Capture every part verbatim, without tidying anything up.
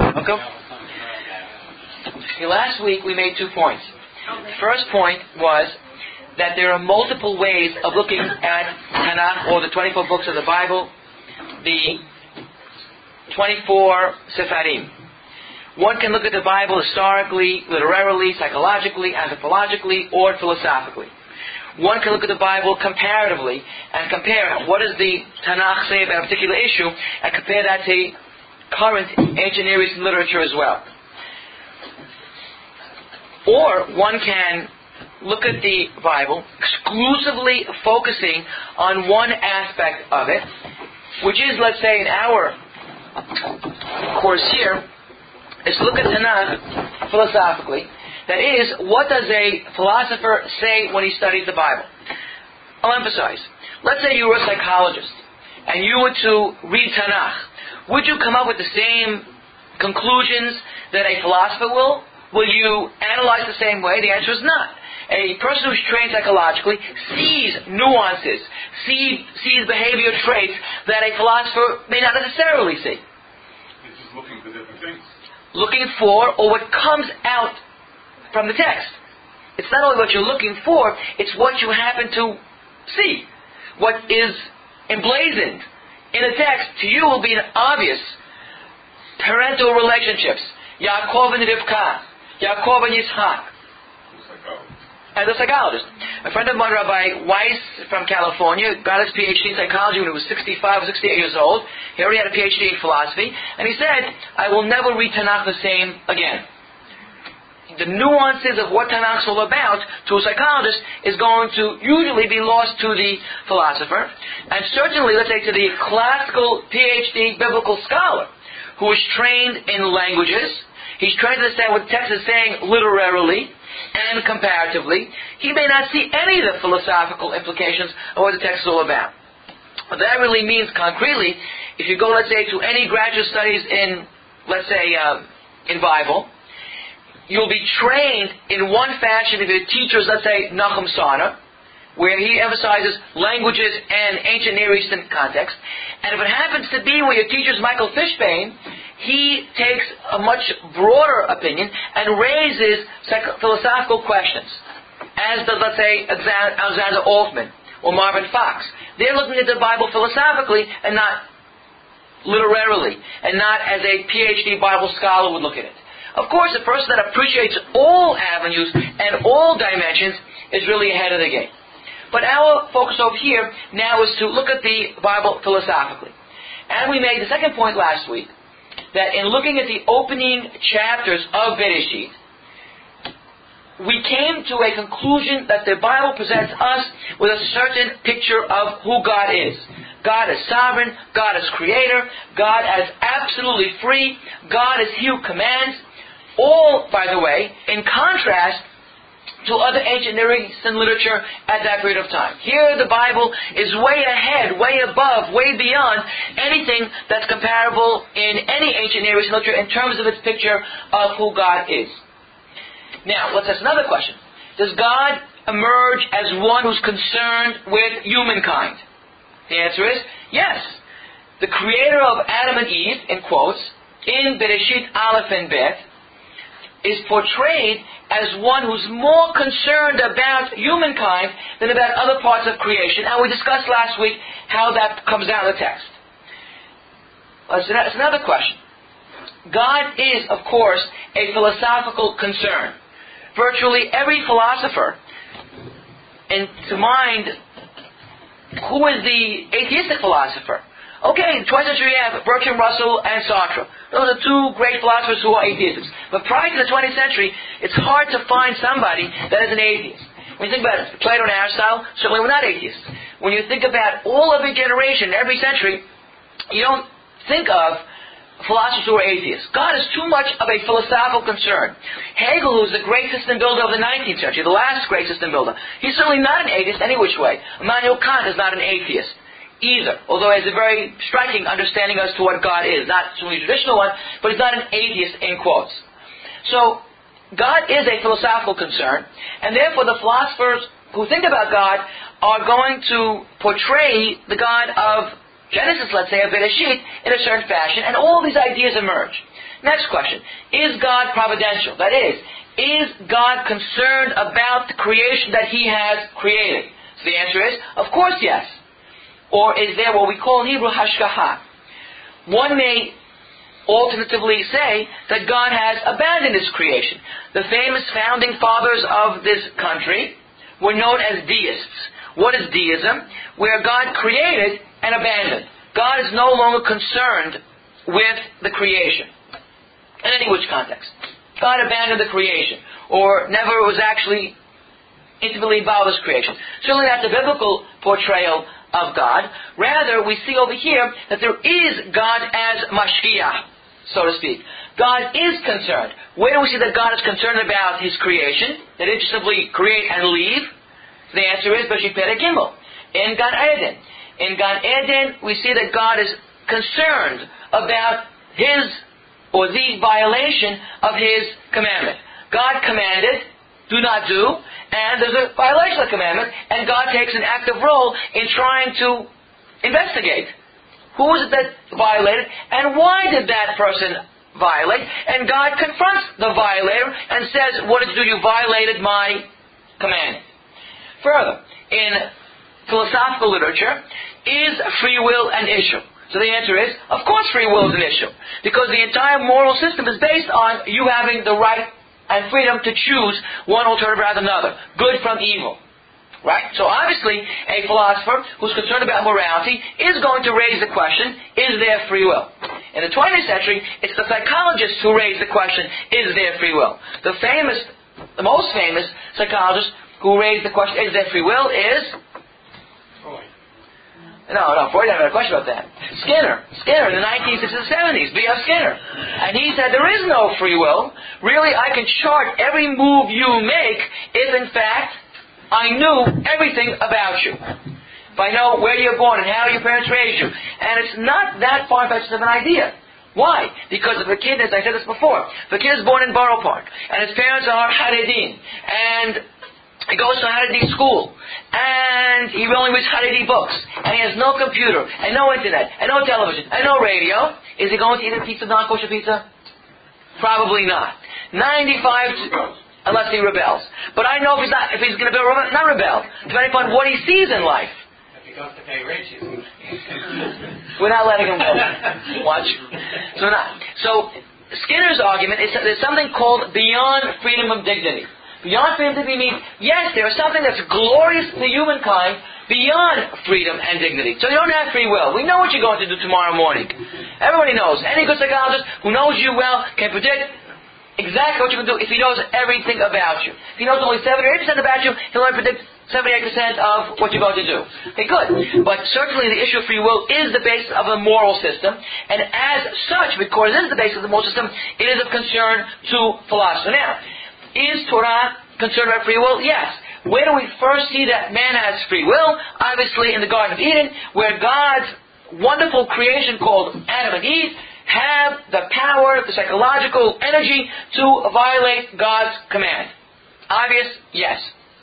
Okay? Okay, last week we made two points. The first point was that there are multiple ways of looking at Tanakh, or the twenty-four books of the Bible, the twenty-four Sefarim. One can look at the Bible historically, literarily, psychologically, anthropologically, or philosophically. One can look at the Bible comparatively and compare what does the Tanakh say about a particular issue and compare that to current ancient Near Eastern literature as well. Or one can look at the Bible exclusively focusing on one aspect of it, which is, let's say, in our course here, is to look at Tanakh philosophically. That is, what does a philosopher say when he studies the Bible? I'll emphasize. Let's say you were a psychologist and you were to read Tanakh. Would you come up with the same conclusions that a philosopher will? Will you analyze the same way? The answer is not. A person who's trained psychologically sees nuances, see, sees behavior traits that a philosopher may not necessarily see. It's just looking for different things. Looking for, or what comes out from the text. It's not only what you're looking for, it's what you happen to see. What is emblazoned in the text to you will be an obvious parental relationships. Yaakov and Rivka, Yaakov and Yitzhak. As a psychologist. A friend of mine, Rabbi Weiss from California, got his P H D in psychology when he was sixty-five or sixty-eight years old. He already had a P H D in philosophy. And he said, I will never read Tanakh the same again. The nuances of what Tanakh is all about to a psychologist is going to usually be lost to the philosopher. And certainly, let's say, to the classical P H D biblical scholar who is trained in languages. He's trained to understand what the text is saying literarily and comparatively. He may not see any of the philosophical implications of what the text is all about. What that really means concretely, if you go, let's say, to any graduate studies in, let's say, uh, in Bible, you'll be trained in one fashion if your teacher is, let's say, Nachum Sarna, where he emphasizes languages and ancient Near Eastern context. And if it happens to be where your teacher is Michael Fishbane, he takes a much broader opinion and raises psycho- philosophical questions, as does, let's say, Alexander Altman or Marvin Fox. They're looking at the Bible philosophically and not literarily, and not as a P H D Bible scholar would look at it. Of course, a person that appreciates all avenues and all dimensions is really ahead of the game. But our focus over here now is to look at the Bible philosophically. And we made the second point last week, that in looking at the opening chapters of Bereshit, we came to a conclusion that the Bible presents us with a certain picture of who God is. God is sovereign, God is creator, God is absolutely free, God is He who commands. All, by the way, in contrast to other ancient Near Eastern literature at that period of time. Here the Bible is way ahead, way above, way beyond anything that's comparable in any ancient Near Eastern literature in terms of its picture of who God is. Now, let's ask another question. Does God emerge as one who's concerned with humankind? The answer is yes. The creator of Adam and Eve, in quotes, in Bereshit Aleph and Bet, is portrayed as one who's more concerned about humankind than about other parts of creation. And we discussed last week how that comes out of the text. That's another question. God is, of course, a philosophical concern. Virtually every philosopher, and to mind, who is the atheistic philosopher? Okay, in the twentieth century you have Bertrand Russell and Sartre. Those are two great philosophers who are atheists. But prior to the twentieth century, it's hard to find somebody that is an atheist. When you think about it, Plato and Aristotle, certainly were not atheists. When you think about all of the generation, every century, you don't think of philosophers who are atheists. God is too much of a philosophical concern. Hegel, who's the great system builder of the nineteenth century, the last great system builder, he's certainly not an atheist any which way. Immanuel Kant is not an atheist either, although he has a very striking understanding as to what God is. Not certainly a traditional one, but he's not an atheist in quotes. So, God is a philosophical concern, and therefore the philosophers who think about God are going to portray the God of Genesis, let's say, of Bereshit in a certain fashion, and all these ideas emerge. Next question. Is God providential? That is, is God concerned about the creation that He has created? So the answer is, of course, yes. Or is there what we call in Hebrew hashgacha? One may alternatively say that God has abandoned His creation. The famous founding fathers of this country were known as deists. What is deism? Where God created and abandoned. God is no longer concerned with the creation. In any which context. God abandoned the creation, or never was actually intimately involved with His creation. Certainly that's a biblical portrayal of God. Rather, we see over here that there is God as mashgiach, so to speak. God is concerned. Where do we see that God is concerned about His creation? That He just simply create and leave? The answer is Bereshit Perek Gimel. In Gan Eden. In Gan Eden, we see that God is concerned about His, or the violation of His commandment. God commanded, do not do, and there's a violation of the commandment, and God takes an active role in trying to investigate. Who was it that violated, and why did that person violate? And God confronts the violator and says, what did you do? You violated my command. Further, in philosophical literature, is free will an issue? So the answer is, of course free will is an issue. Because the entire moral system is based on you having the right and freedom to choose one alternative rather than another. Good from evil. Right? So obviously, a philosopher who's concerned about morality is going to raise the question, is there free will? In the twentieth century, it's the psychologists who raise the question, is there free will? The famous, the most famous psychologist who raised the question, is there free will, is... Freud. No, no, Freud had a question about that. Skinner. Skinner in the nineteen sixties and seventies. B F Skinner. And he said, there is no free will. Really, I can chart every move you make if, in fact, I knew everything about you. If I know where you're born and how your parents raised you. And it's not that far-fetched of an idea. Why? Because if a kid, as I said this before, if a kid is born in Borough Park, and his parents are Haredim, and he goes to Haredi school, and he only reads Haredi books, and he has no computer, and no internet, and no television, and no radio, is he going to eat a pizza, non-kosher pizza? Probably not. ninety-five, unless he rebels. But I know if he's not, if he's going to rebel, not rebel, depending upon what he sees in life. If he goes to pay riches. We're not letting him go. Watch. So not. So Skinner's argument is that there's something called beyond freedom of dignity. Beyond freedom of dignity means, yes, there is something that's glorious to humankind beyond freedom and dignity. So you don't have free will. We know what you're going to do tomorrow morning. Everybody knows. Any good psychologist who knows you well can predict exactly what you can do if he knows everything about you. If he knows only seventy or eight percent about you, he'll only predict seventy-eight percent of what you're going to do. Okay, good. But certainly the issue of free will is the basis of the moral system, and as such, because it is the basis of the moral system, it is of concern to philosophy. Now, is Torah concerned about free will? Yes. Where do we first see that man has free will? Obviously in the Garden of Eden, where God's wonderful creation called Adam and Eve have the power, the psychological energy to violate God's command. Obvious? Yes.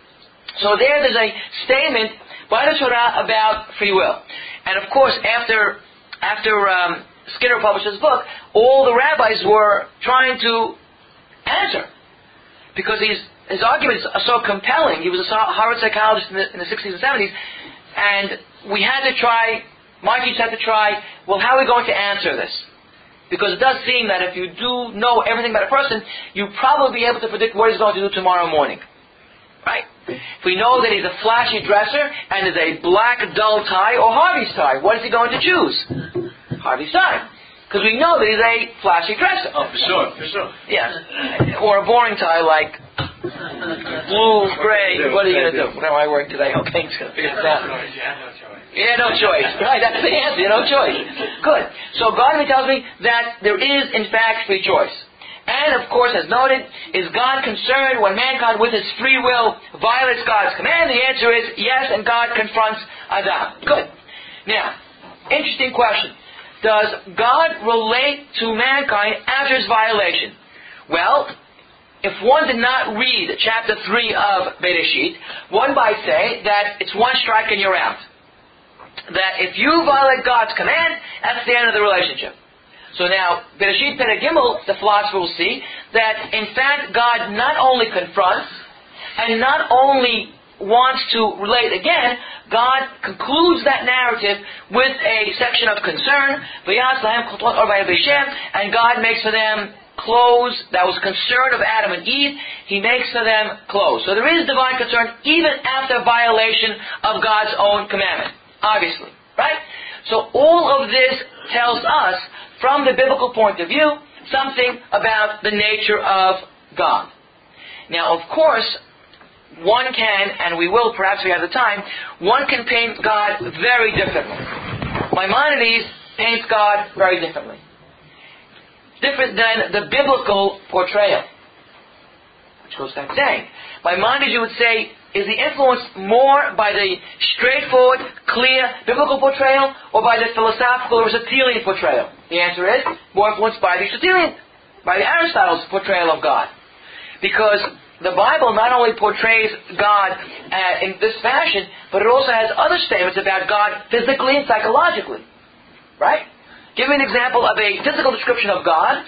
So there, there's a statement by the Torah about free will. And of course, after after um, Skinner published his book, all the rabbis were trying to answer. Because his, his arguments are so compelling. He was a Harvard psychologist in the, in the sixties and seventies. And we had to try, my teachers had to try, well, how are we going to answer this? Because it does seem that if you do know everything about a person, you'll probably be able to predict what he's going to do tomorrow morning. Right? If we know that he's a flashy dresser and is a black dull tie or Harvey's tie, what is he going to choose? Harvey's tie. Because we know that he's a flashy dresser. Oh, for sure, for sure. Yeah. Or a boring tie like blue, gray. What are you going to do? What am I wearing today? Okay, I'm just going to figure this out. Yeah, no choice. Right, that's the answer. No choice. Good. So God tells me that there is, in fact, free choice. And, of course, as noted, is God concerned when mankind, with his free will, violates God's command? The answer is yes, and God confronts Adam. Good. Now, interesting question. Does God relate to mankind after his violation? Well, if one did not read chapter three of Bereshit, one might say that it's one strike and you're out. that if you violate God's command, that's the end of the relationship. So now, Bereshit Perek Gimel, the philosopher will see that in fact God not only confronts and not only wants to relate again, God concludes that narrative with a section of concern, and God makes for them clothes. That was a concern of Adam and Eve. He makes for them clothes. So there is divine concern even after violation of God's own commandment, obviously, right? So all of this tells us, from the biblical point of view, something about the nature of God. Now, of course, one can, and we will, perhaps we have the time, one can paint God very differently. Maimonides paints God very differently. Different than the biblical portrayal. Which goes without saying. Maimonides, you would say, is he influenced more by the straightforward, clear, biblical portrayal, or by the philosophical, Aristotelian portrayal? The answer is, more influenced by the Aristotelian, by the Aristotle's portrayal of God. Because the Bible not only portrays God uh, in this fashion, but it also has other statements about God physically and psychologically. Right? Give me an example of a physical description of God.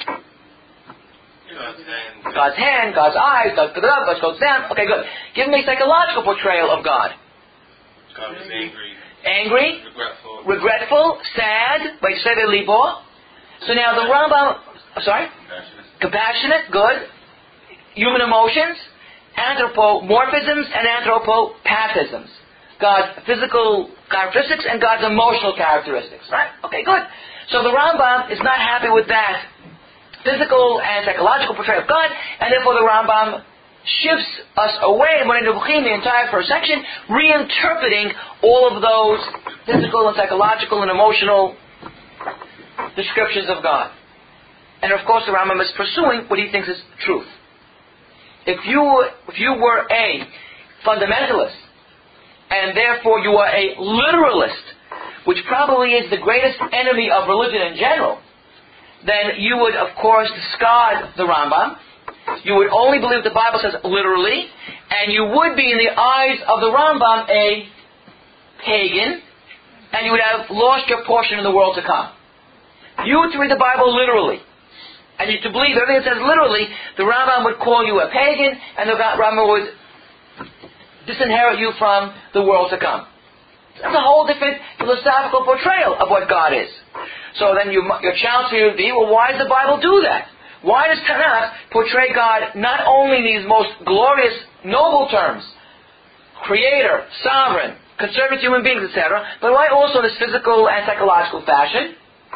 God's hand. God's hand, God's eyes, God's God goes down. Okay, good. Give me a psychological portrayal of God. God is angry. Angry, Regretful. regretful, sad, like Seder Libo. So now the Rambam, oh, sorry? Compassionate. Compassionate, good. Human emotions, anthropomorphisms, and anthropopathisms. God's physical characteristics and God's emotional characteristics. Right? Okay, good. So the Rambam is not happy with that physical and psychological portrayal of God, and therefore the Rambam shifts us away, Moreh Nevuchim, the entire first section, reinterpreting all of those physical and psychological and emotional descriptions of God. And of course the Rambam is pursuing what he thinks is truth. If you, if you were a fundamentalist, and therefore you are a literalist, which probably is the greatest enemy of religion in general, then you would, of course, discard the Rambam. You would only believe what the Bible says literally, and you would be, in the eyes of the Rambam, a pagan, and you would have lost your portion in the world to come. You were to read the Bible literally, and you to believe everything it says literally, the Rambam would call you a pagan, and the Rambam would disinherit you from the world to come. That's a whole different philosophical portrayal of what God is. So then you, your challenge to you would be, well, why does the Bible do that? Why does Tanakh portray God not only in these most glorious, noble terms, creator, sovereign, conservative human beings, et cetera, but why also in this physical and psychological fashion?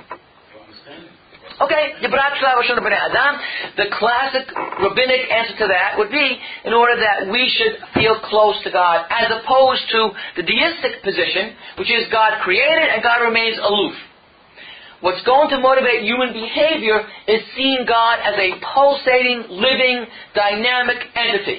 Okay, the classic rabbinic answer to that would be in order that we should feel close to God, as opposed to the deistic position, which is God created and God remains aloof. What's going to motivate human behavior is seeing God as a pulsating, living, dynamic entity.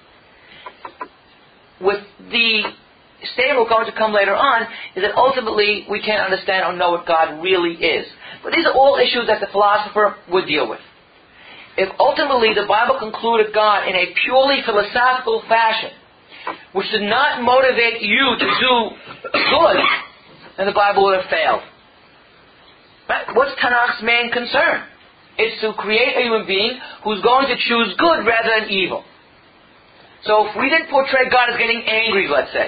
With the statement we're going to come later on, is that ultimately we can't understand or know what God really is. But these are all issues that the philosopher would deal with. If ultimately the Bible concluded God in a purely philosophical fashion, which did not motivate you to do good, then the Bible would have failed. Right? What's Tanakh's main concern? It's to create a human being who's going to choose good rather than evil. So if we didn't portray God as getting angry, let's say,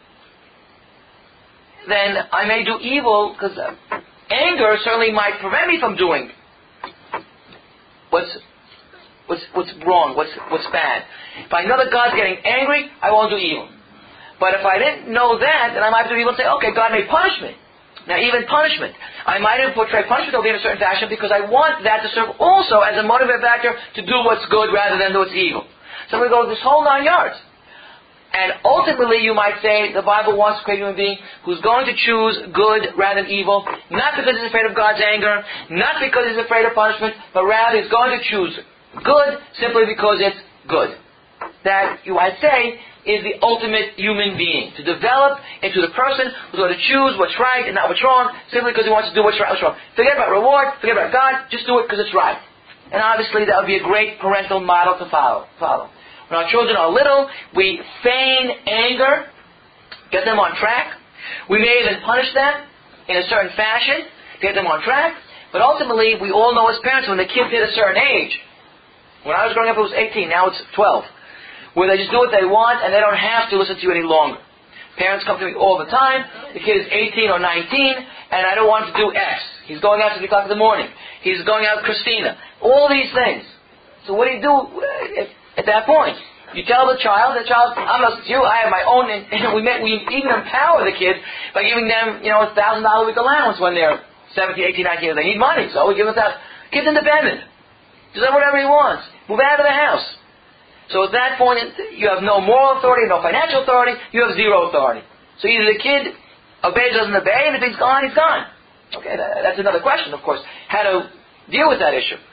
then I may do evil because uh, anger certainly might prevent me from doing what's what's what's wrong, what's what's bad. If I know that God's getting angry, I won't do evil. But if I didn't know that, then I might do evil and say, okay, God may punish me. Now, even punishment, I might even portray punishment will be in a certain fashion because I want that to serve also as a motivating factor to do what's good rather than do what's evil. So we go this whole nine yards. And ultimately, you might say the Bible wants to create a human being who's going to choose good rather than evil, not because he's afraid of God's anger, not because he's afraid of punishment, but rather he's going to choose good simply because it's good. That, you might say, is the ultimate human being. To develop into the person who's going to choose what's right and not what's wrong, simply because he wants to do what's right and what's wrong. Forget about reward, forget about God, just do it because it's right. And obviously that would be a great parental model to follow. follow. When our children are little, we feign anger, get them on track, We may even punish them in a certain fashion to get them on track, but ultimately, we all know as parents, when the kids hit a certain age, when I was growing up it was eighteen, now it's twelve, where they just do what they want and they don't have to listen to you any longer. Parents come to me all the time, the kid is eighteen or nineteen, and I don't want him to do X. He's going out at three o'clock in the morning. He's going out with Christina. All these things. So what do you do at, at that point? You tell the child, the child, I'm not you, I have my own, and we, met, we even empower the kids by giving them, you know, a thousand dollar a week allowance when they're seventeen, eighteen, nineteen, they need money, so we give them that. Kid's independent. Does whatever he wants. Move out of the house. So at that point, you have no moral authority, no financial authority, you have zero authority. So either the kid obeys or doesn't obey, and if he's gone, he's gone. Okay, that, that's another question, of course, how to deal with that issue.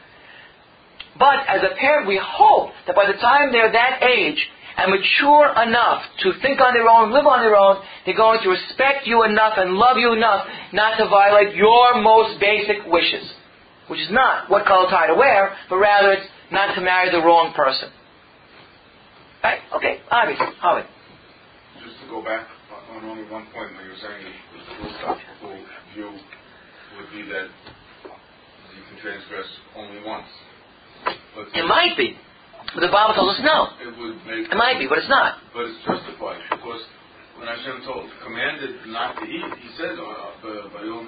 But as a parent, we hope that by the time they're that age and mature enough to think on their own, live on their own, they're going to respect you enough and love you enough not to violate your most basic wishes. Which is not what color tie to wear, but rather it's not to marry the wrong person. Right? Okay, obviously. Harvey. Just to go back on only one point where you're saying that the philosophical view would be that you can transgress only once. But it might be. But the Bible tells us no. It would make it might be, but it's not. But it's justified because when Hashem told, commanded not to eat, He said, "Vayom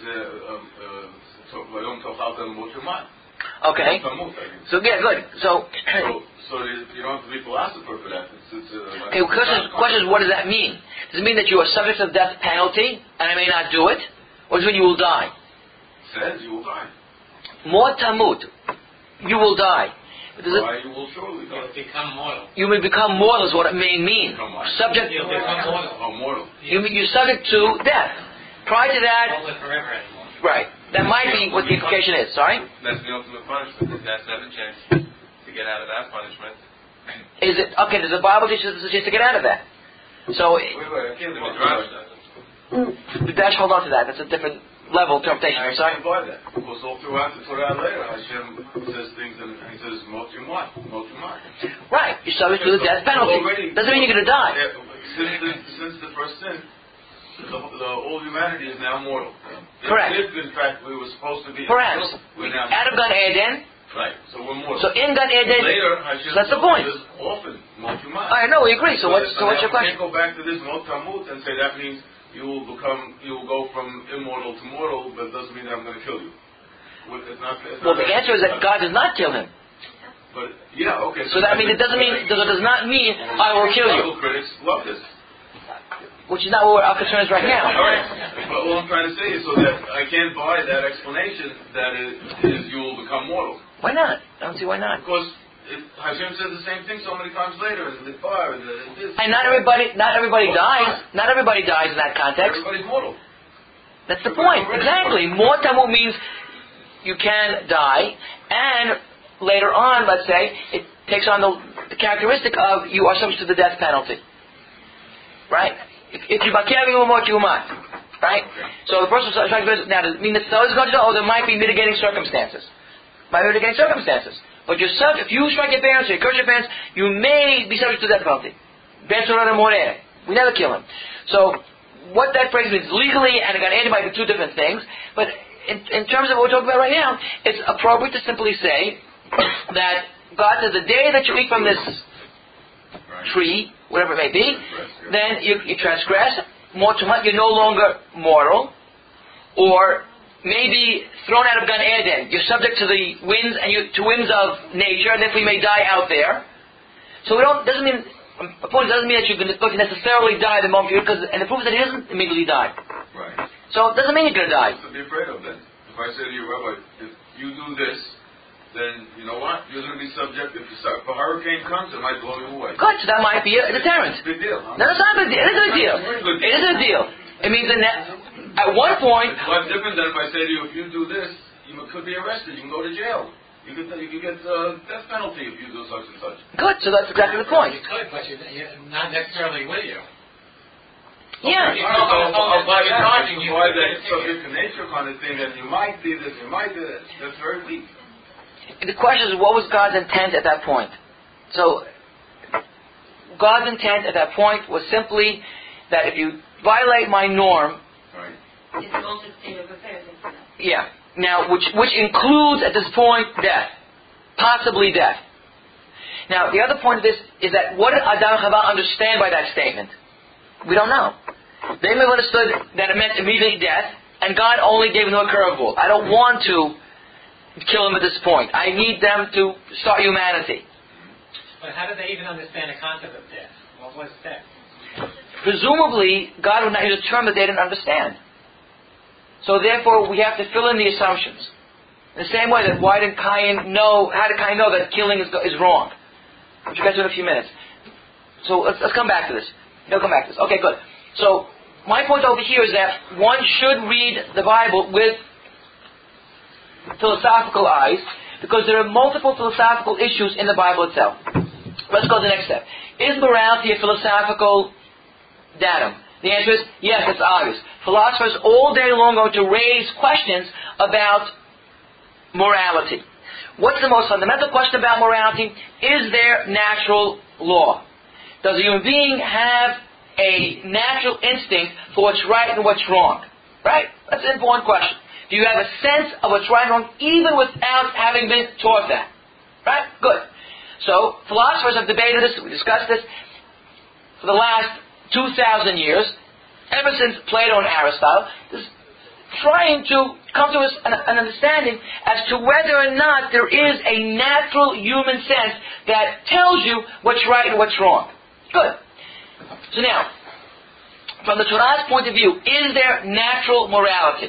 hazeh vayom tochaltem mochumat." Okay. So yeah, good. So. so, so you don't have to be a philosopher for that. It's, it's, uh, okay. Question, question is, what does that mean? Does it mean that you are subject to the death penalty and I may not do it, or does it mean you will die? It says you will die. More tamut. You will die. Does it, you will surely die. You'll become mortal. You may become mortal is what it may mean. Subject. You'll become mortal. Oh, mortal. You, you're subject to death. Prior to that. Won't live forever anymore. Right. That might be what the implication is. Sorry. That's the ultimate punishment. That's not a chance to get out of that punishment. Is it okay? Does the Bible teach us a chance to get out of that? So. Wait, wait. I can't The Midrash doesn't. The dash. Hold on to that. That's a different level interpretation. I Sorry. can't buy that. Because all throughout the Torah later, Hashem says things and He says, "Mot yumot, mot yumot." Right. You're subject to the death penalty. Already, doesn't mean you're going to die. Yeah, since, the, since the first sin, the, the, all humanity is now mortal. Correct. If, in fact, we were supposed to be Perhaps. we're now Out of Gan Eden. right. So we're mortal. So in Gan Eden. Later, Hashem so that's the point. says often, mot yumot. I know. We agree. So, so what's so what's your we question? can't go back to this mot tamut and say that means you will become, you will go from immortal to mortal, but it doesn't mean that I'm going to kill you. It's not, it's Well, not the answer is that God does not kill him. But yeah, okay. So that means it doesn't mean it does not mean I will kill you. Bible critics love this. Which is not what our concern is right now. All right. But what I'm trying to say is so that I can't buy that explanation that it is you will become mortal. Why not? I don't see why not. Because it, Hashem says the same thing so many times later in the fire and the, this. And not everybody, not everybody dies. Not everybody dies in that context. Everybody's mortal. That's the point. Exactly. More tamu means you can die, and later on, let's say, it takes on the, the characteristic of you are subject to the death penalty. Right? If if you bakir you what you might. Right? So the person is trying to now does it mean that it's always going to go, oh, there might be mitigating circumstances. Might be mitigating circumstances. But you're subject, if you strike your parents or you curse your parents, you may be subject to death penalty. We never kill him. So, what that phrase means legally and Gan Eden might be two different things, but in, in terms of what we're talking about right now, it's appropriate to simply say that God says the day that you eat from this tree, whatever it may be, then you, you transgress, more to you're no longer mortal, or maybe thrown out of Gan Eden. You're subject to the winds and you, to winds of nature, and therefore you may die out there. So it don't, doesn't mean, a point doesn't mean that you're going to necessarily die the moment you, because, and the proof is that he doesn't immediately die. Right. So it doesn't mean you're going to die. To be afraid of then. If I say to you, Rabbi, if you do this, then you know what? You're going to be subject. If, if a hurricane comes, it might blow you away. Good. So that might be a deterrent. Big deal. Huh? No, it's not a big deal. It is a big deal. It is a deal. It means that at one point, it's a lot different than if I say to you, if you do this, you could be arrested. You can go to jail. You could you could get uh, death penalty if you do such and such. good. So that's exactly the point. You could, but you're, you're not necessarily with you. Yeah. Okay. I'll, I'll, I'll buy that. You buy that subject to nature kind of thing. That you might do this, you might do this. That's very weak. The question is, what was God's intent at that point? So, God's intent at that point was simply that if you violate my norm, Right. It's the most state of affairs. It's not. yeah, now which which includes at this point death, possibly death. Now the other point of this is that what did Adam and Chava understand by that statement? We don't know. They may have understood that it meant immediately death, and God only gave them a curveball. I don't want to kill them at this point. I need them to start humanity. But how did they even understand the concept of death? What was death? Presumably, God would not use a term that they didn't understand. So therefore, we have to fill in the assumptions. In the same way that why did Cain know, how did Cain know that killing is, is wrong? Which we'll get to in a few minutes. So let's, let's come back to this. We'll come back to this. Okay, good. So, my point over here is that one should read the Bible with philosophical eyes, because there are multiple philosophical issues in the Bible itself. Let's go to the next step. Is morality a philosophical datum? The answer is yes, it's obvious. Philosophers all day long are going to raise questions about morality. What's the most fundamental question about morality? Is there natural law? Does a human being have a natural instinct for what's right and what's wrong? Right? That's an important question. Do you have a sense of what's right and wrong even without having been taught that? Right? Good. So, philosophers have debated this, we discussed this, for the last two thousand years, ever since Plato and Aristotle, this, trying to come to an, an understanding as to whether or not there is a natural human sense that tells you what's right and what's wrong. Good. So now, from the Torah's point of view, is there natural morality?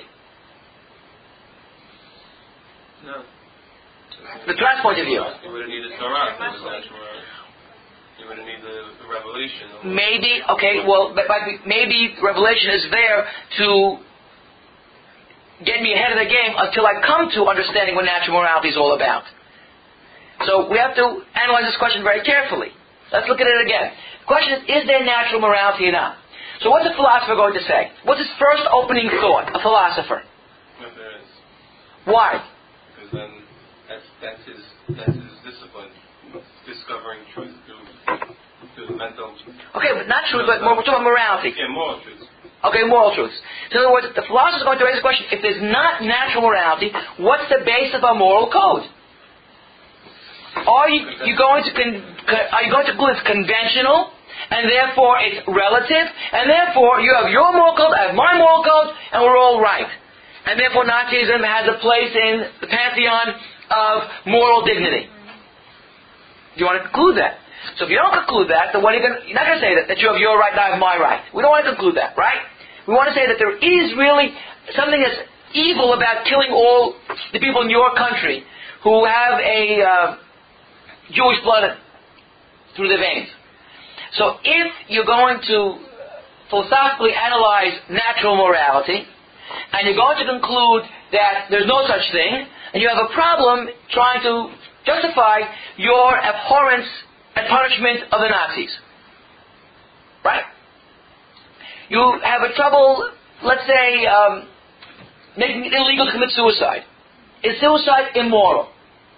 No. The Torah's point of view. You wouldn't need a Torah if it was natural morality. You wouldn't need the, the revelation. Maybe, okay, well, but, but maybe revelation is there to get me ahead of the game until I come to understanding what natural morality is all about. So we have to analyze this question very carefully. Let's look at it again. The question is, is there natural morality or not? So what's a philosopher going to say? What's his first opening thought, a philosopher? If there is. Why? Because then that's, that's, his, that's his discipline. Discovering truth through, through the mental... Okay, but not truth, but more, we're talking about morality. Yeah, moral truth. Okay, moral truths. So in other words, the philosopher is going to raise the question, if there's not natural morality, what's the base of our moral code? Are you, you going to con, are you going to conclude it's conventional, and therefore it's relative, and therefore you have your moral code, I have my moral code, and we're all right. And therefore Nazism has a place in the pantheon of moral dignity. Do you want to conclude that? So if you don't conclude that, then what are you going to, you're not going to say that, that you have your right and I have my right. We don't want to conclude that, right? We want to say that there is really something that's evil about killing all the people in your country who have a uh, Jewish blood through their veins. So if you're going to philosophically analyze natural morality, and you're going to conclude that there's no such thing, and you have a problem trying to justify your abhorrence and punishment of the Nazis. Right? You have a trouble, let's say, um, making it illegal to commit suicide. Is suicide immoral?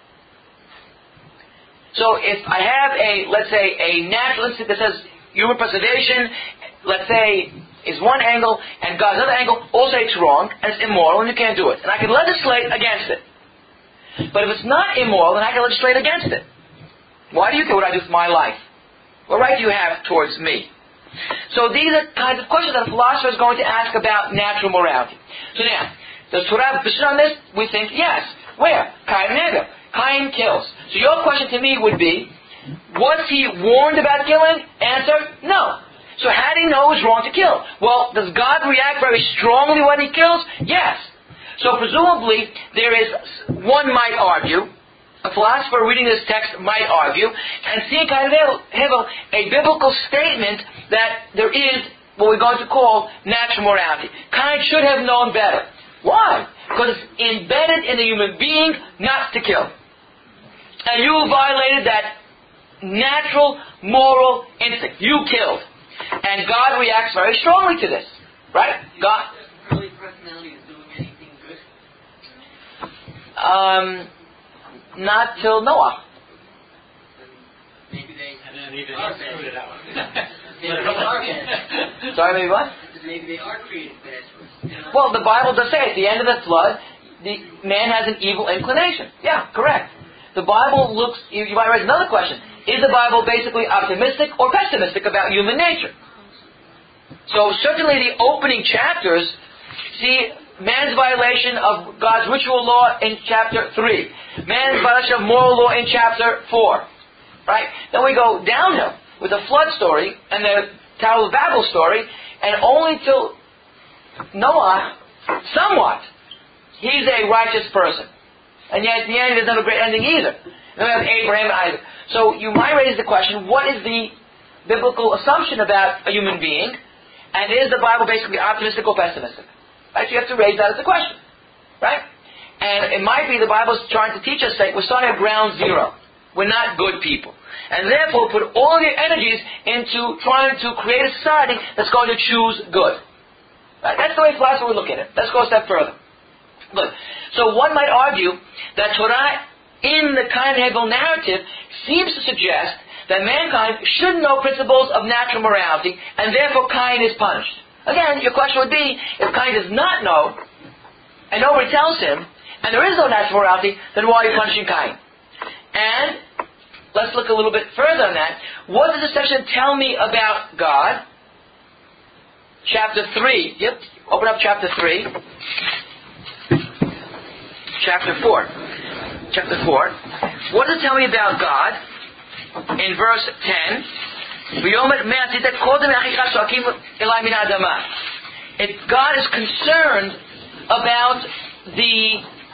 So if I have a, let's say, a natural instinct that says human preservation, let's say, is one angle, and God's other angle, all say it's wrong, and it's immoral, and you can't do it. And I can legislate against it. But if it's not immoral, then I can legislate against it. Why do you care what I do with my life? What right do you have towards me? So these are kinds of questions that a philosopher is going to ask about natural morality. So now, does Torah have a position on this? We think yes. Where? Cain and Abel. Cain kills. So your question to me would be, was he warned about killing? Answer, no. So how do you know it was wrong to kill? Well, does God react very strongly when he kills? Yes. So presumably, there is, one might argue, a philosopher reading this text might argue, and seeing kind of Hevel, a biblical statement that there is what we're going to call natural morality. Cain should have known better. Why? Because it's embedded in the human being not to kill. And you violated that natural moral instinct. You killed. And God reacts very strongly to this. Right? God... Early personality is doing anything good? Um, not till Noah. Maybe they... And then even he screwed it up. Maybe they are bad. Sorry, maybe what? Maybe they are created bad first. You know? Well, the Bible does say at the end of the flood, the man has an evil inclination. Yeah, correct. The Bible looks, you, you might raise another question. Is the Bible basically optimistic or pessimistic about human nature? So certainly the opening chapters see man's violation of God's ritual law in chapter three. Man's violation of moral law in chapter four. Right? Then we go downhill with the flood story and the Tower of Babel story, and only till Noah, somewhat, he's a righteous person. And yet at the end he doesn't have a great ending either. Then we have Abraham and Isaac. So you might raise the question, what is the biblical assumption about a human being? And is the Bible basically optimistic or pessimistic? Right? So you have to raise that as a question. Right? And it might be the Bible's trying to teach us that we're starting at ground zero. We're not good people. And therefore put all of your energies into trying to create a society that's going to choose good. Right? That's the way philosophers would look at it. Let's go a step further. Good. So one might argue that Torah in the Cain and Abel narrative seems to suggest that mankind should know principles of natural morality, and therefore Cain is punished. Again, your question would be, if Cain does not know, and nobody tells him, and there is no natural morality, then why are you punishing Cain? And let's look a little bit further on that. What does this section tell me about God? Chapter three. Yep. Open up chapter three. Chapter four. Chapter four. What does it tell me about God? In verse ten. If God is concerned about the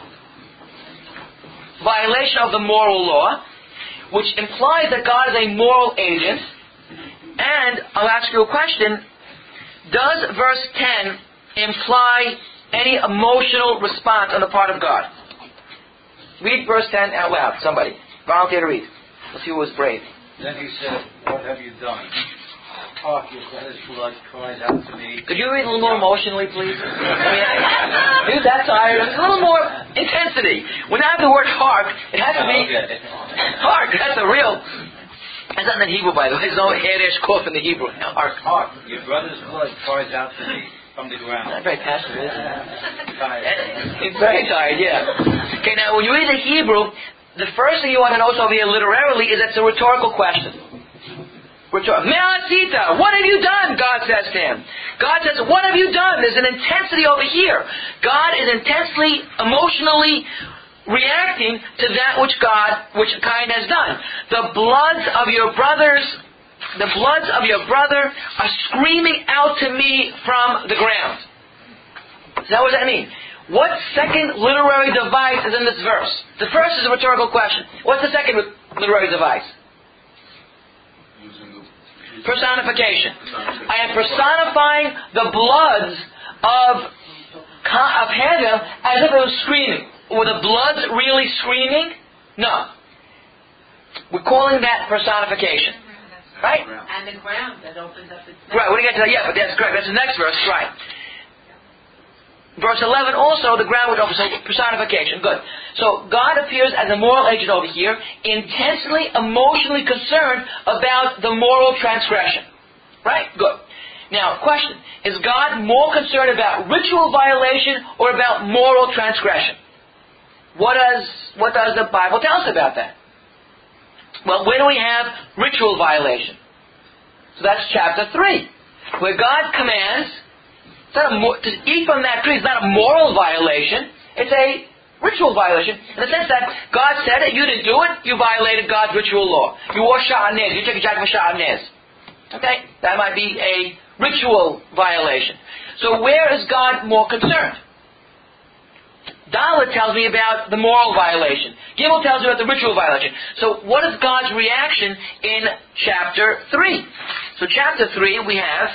violation of the moral law, which implies that God is a moral agent, and I'll ask you a question, does verse ten imply any emotional response on the part of God? Read verse ten out loud, somebody. Volunteer to read. Let's see who was brave. Then he said, "What have you done? Hark, your brother's blood cries out to me." Could you read a little more emotionally, please? I mean, dude, that tired. A little more intensity. When I have the word hark, it has to be Okay. hark. That's a real... That's not in the Hebrew, by the way. There's no Hadash Kof in the Hebrew. Hark. Hark, your brother's blood cries out to me from the ground. Not very passionate, is it? Tired. It's very tired, yeah. Okay, now when you read the Hebrew, the first thing you want to notice over here literally is that it's a rhetorical question. Rhetorical. Me'asita, what have you done? God says to him. God says, what have you done? There's an intensity over here. God is intensely, emotionally reacting to that which God, which Cain has done. The bloods of your brothers, the bloods of your brother are screaming out to me from the ground. So what does that mean? What second literary device is in this verse? The first is a rhetorical question. What's the second literary device? Personification. I am personifying the bloods of of Hevel as if it was screaming. Were the bloods really screaming? No. We're calling that personification. Right? And the ground that opens up its mouth. Right, we're going to get to that. Yeah, but that's correct. That's the next verse. Right. Verse eleven also, the ground would open, so personification. Good. So God appears as a moral agent over here, intensely, emotionally concerned about the moral transgression. Right? Good. Now, question. Is God more concerned about ritual violation or about moral transgression? What does, what does the Bible tell us about that? Well, where do we have ritual violation? So that's chapter three, where God commands It's not a mo- to eat from that tree is not a moral violation. It's a ritual violation. In the sense that God said it, you didn't do it, you violated God's ritual law. You wore sha'anez, you took a jacket for sha'anez. Okay? That might be a ritual violation. So where is God more concerned? Dalet tells me about the moral violation. Gimel tells me about the ritual violation. So what is God's reaction in chapter three? So chapter three we have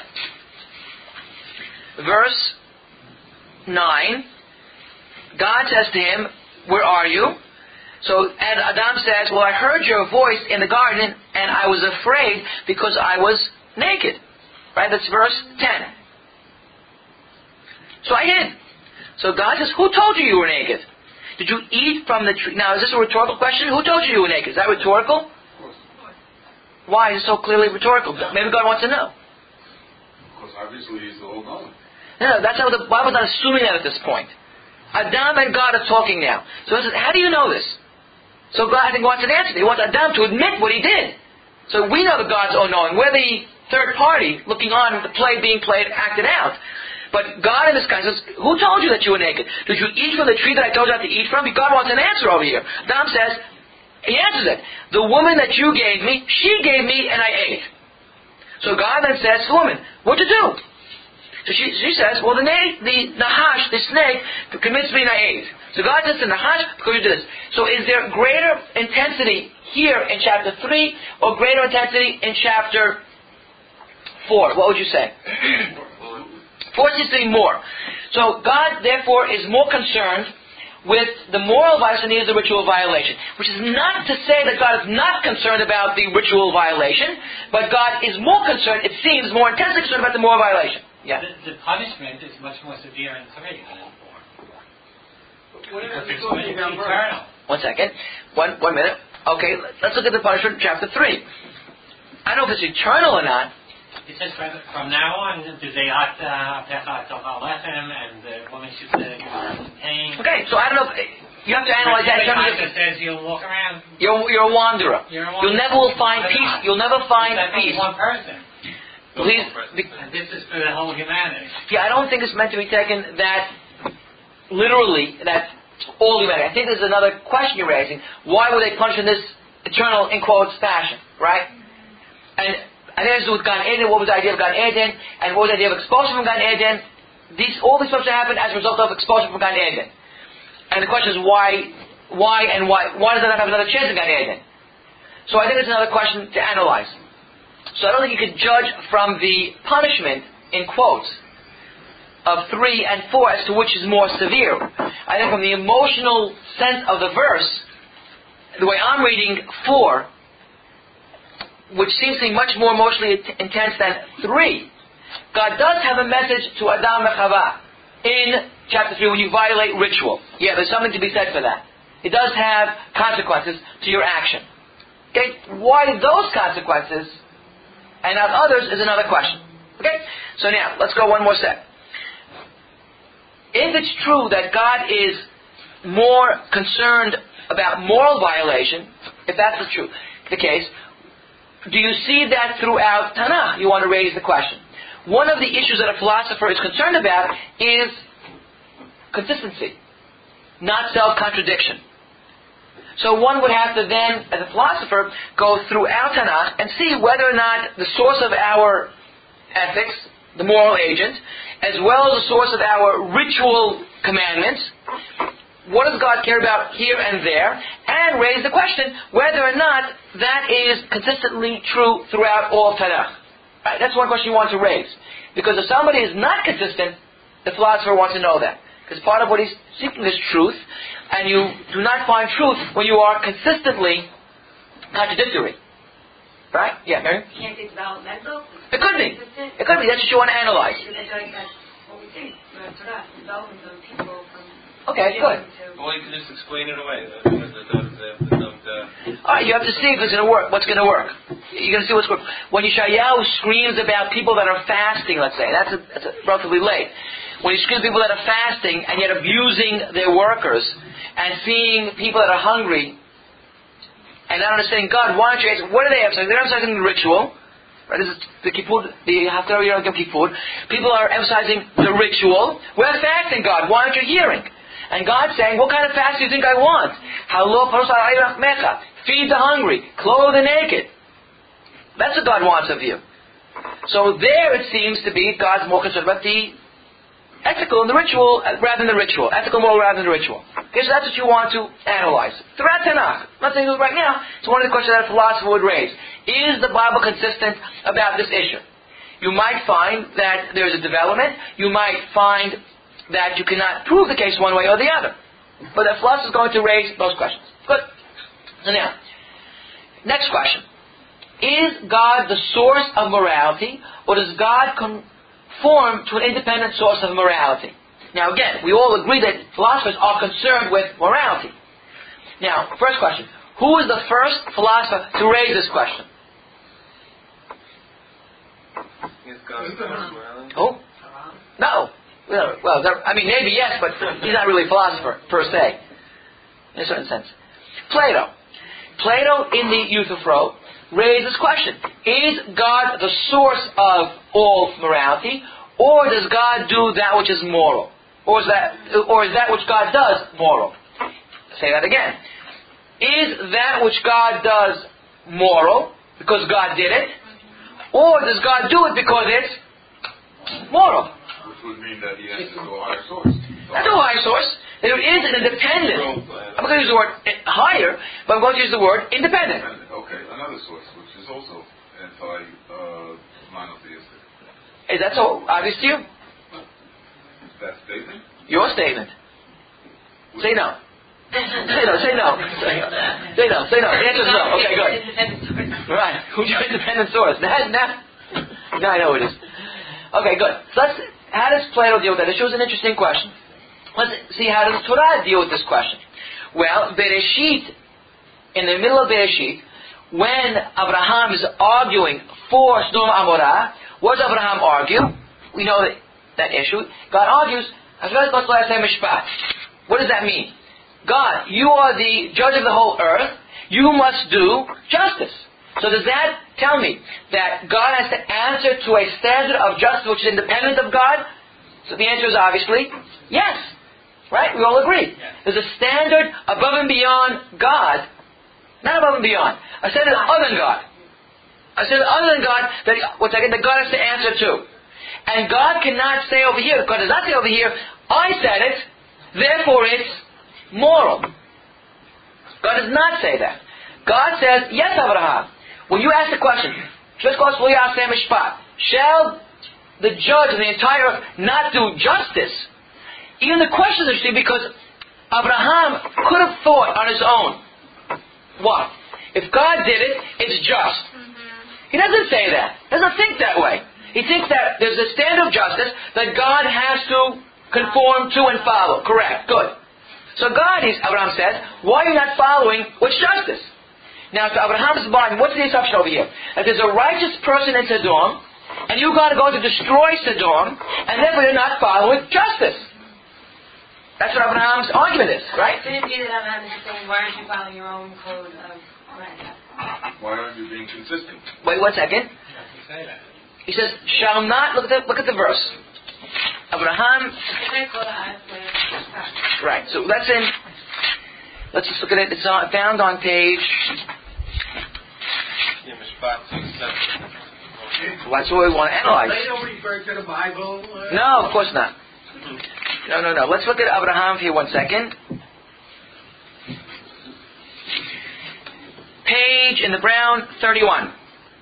verse nine, God says to him, where are you? So and Adam says, well, I heard your voice in the garden and I was afraid because I was naked. Right? That's verse ten. So I hid. So God says, who told you you were naked? Did you eat from the tree? Now, is this a rhetorical question? Who told you you were naked? Is that rhetorical? Why is it so clearly rhetorical? Maybe God wants to know. Because obviously he's the whole knowing. No, no, that's how the Bible's not assuming that at this point. Adam and God are talking now. So it says, how do you know this? So God, I think, wants an answer. He wants Adam to admit what he did. So we know that God's all-knowing. We're the third party looking on at the play being played, acted out. But God in this case says, who told you that you were naked? Did you eat from the tree that I told you not to eat from? God wants an answer over here. Adam says, he answers it. The woman that you gave me, she gave me and I ate. So God then says to the woman, what'd you do? So she, she says, well, the, na- the Nahash, the snake, convinced me and I ate. So God says to Nahash, because you did this. So is there greater intensity here in chapter three or greater intensity in chapter four? What would you say? Four seems to be more. So God, therefore, is more concerned with the moral violation than he is the ritual violation. Which is not to say that God is not concerned about the ritual violation, but God is more concerned, it seems, more intensely concerned about the moral violation. Yeah. The, the punishment is much more severe in three than in four. Whatever Because the it's story about eternal. One second. One one minute. Okay, let's look at the punishment in chapter three. I don't know if it's eternal or not. It says from, from now on, and the woman should uh, give her pain. Okay, so I don't know if, you have to analyze that in terms of, It says you'll walk around. you're, you're a wanderer. You're a You'll never will find peace. You'll never find That's peace. one person. Please, be, And this is for the whole humanity. yeah, I don't think it's meant to be taken that literally, that all humanity. I think there's another question you're raising. Why were they punished in this eternal, in quotes, fashion, right? And I think this is with Gan Eden. What was the idea of Gan Eden? And what was the idea of expulsion from Gan Eden? These, all these supposed to happen as a result of expulsion from Gan Eden. And the question is why, why and why, why does that not have another chance in Gan Eden? So I think it's another question to analyze. So I don't think you could judge from the punishment, in quotes, of three and four as to which is more severe. I think from the emotional sense of the verse, the way I'm reading four, which seems to be much more emotionally intense than three, God does have a message to Adam and Chava in chapter three when you violate ritual. Yeah, there's something to be said for that. It does have consequences to your action. Okay? Why those consequences and not others is another question. Okay? So now, let's go one more step. If it's true that God is more concerned about moral violation, if that's the true the case, do you see that throughout Tanakh? You want to raise the question. One of the issues that a philosopher is concerned about is consistency, not self-contradiction. So one would have to then, as a philosopher, go throughout Tanakh and see whether or not the source of our ethics, the moral agent, as well as the source of our ritual commandments, what does God care about here and there, and raise the question whether or not that is consistently true throughout all of Tanakh. Right, that's one question you want to raise. Because if somebody is not consistent, the philosopher wants to know that. Because part of what he's seeking is truth, and you do not find truth when you are consistently contradictory. Right? Yeah, Mary? Can't be developmental? It could be. It could be. That's what you want to analyze. That's what we think. That's development of people from... Okay, good. Or you can just explain it away. Alright, you have to see if it's going to work, what's going to work. You're going to see what's going to work. When Yeshayahu screams about people that are fasting, let's say, that's, a, that's a relatively late. When he screams people that are fasting and yet abusing their workers and seeing people that are hungry and not understanding God, why aren't you asking, what are they emphasizing? They're emphasizing the ritual. Right? This is the Kippur, the Haftarah Yom Kippur. People are emphasizing the ritual. We're fasting, God. Why aren't you hearing? And God's saying, what kind of fast do you think I want? Feed the hungry, clothe the naked. That's what God wants of you. So there it seems to be God's more concerned about the ethical and the ritual rather than the ritual. Ethical moral rather than the ritual. Okay, so that's what you want to analyze. Throughout Tanakh. I'm not saying it right now. It's one of the questions that a philosopher would raise. Is the Bible consistent about this issue? You might find that there's a development. You might find that you cannot prove the case one way or the other. But the philosopher is going to raise those questions. Good. So now, next question. Is God the source of morality, or does God conform to an independent source of morality? Now again, we all agree that philosophers are concerned with morality. Now, first question. Who is the first philosopher to raise this question? God's past morality? Who? No. Well, well, there- I mean, maybe yes, but he's not really a philosopher, per se. In a certain sense. Plato. Plato, in the Euthyphro, raised this question. Is God the source of all morality, or does God do that which is moral? Or is that, or is that which God does moral? Say that again. Is that which God does moral, because God did it, or does God do it because it's moral? Which would mean that he has to go higher source. That's no higher source. There is an independent. I'm going to use the word higher, but I'm going to use the word independent. Okay, another source, which is also anti-monotheistic. Is that so obvious to you? That statement? Your statement. Say no. Say no, say no. Say no, say no. The answer is no. Okay, good. Right. Who's your independent source? Now, now, now I know it is. Okay, good. So let's, how does Plato deal with that issue? It's an interesting question. Let's see how does Torah deal with this question. Well, Bereshit, in the middle of Bereshit, when Abraham is arguing for Sodom and Amorah, what does Abraham argue? We know that, that issue. God argues, what does that mean? God, you are the judge of the whole earth. You must do justice. So does that tell me that God has to answer to a standard of justice which is independent of God? So the answer is obviously yes. Right? We all agree. Yeah. There's a standard above and beyond God, not above and beyond, a standard other than God. A standard other than God that, which I get that God has to answer to. And God cannot say over here, God does not say over here, I said it, therefore it's moral. God does not say that. God says, yes, Abraham. When you ask the question, shall the judge of the entire earth not do justice? Even the question is interesting because Abraham could have thought on his own, what? If God did it, it's just. He doesn't say that. He doesn't think that way. He thinks that there's a standard of justice that God has to conform to and follow. Correct. Good. So God, he's, Abraham says, why are you not following what's justice? Now, to Abraham's mind, what's the assumption over here? That there's a righteous person in Sodom, and you God are going to destroy Sodom, and therefore you're not following justice. That's what Abraham's argument is, right? Could it be that Abraham is saying, why aren't you following your own code of right? Why aren't you being consistent? Wait one second. He doesn't say that. He says, shall not, look at the, look at the verse. Abraham, right, so that's in, let's just look at it, it's on, found on page, Yeah, Mishpat six seven. well, that's what we want to analyze. They don't refer to the Bible. Uh, No, of course not. No, no, no. Let's look at Abraham here one second. Page in the brown, thirty-one.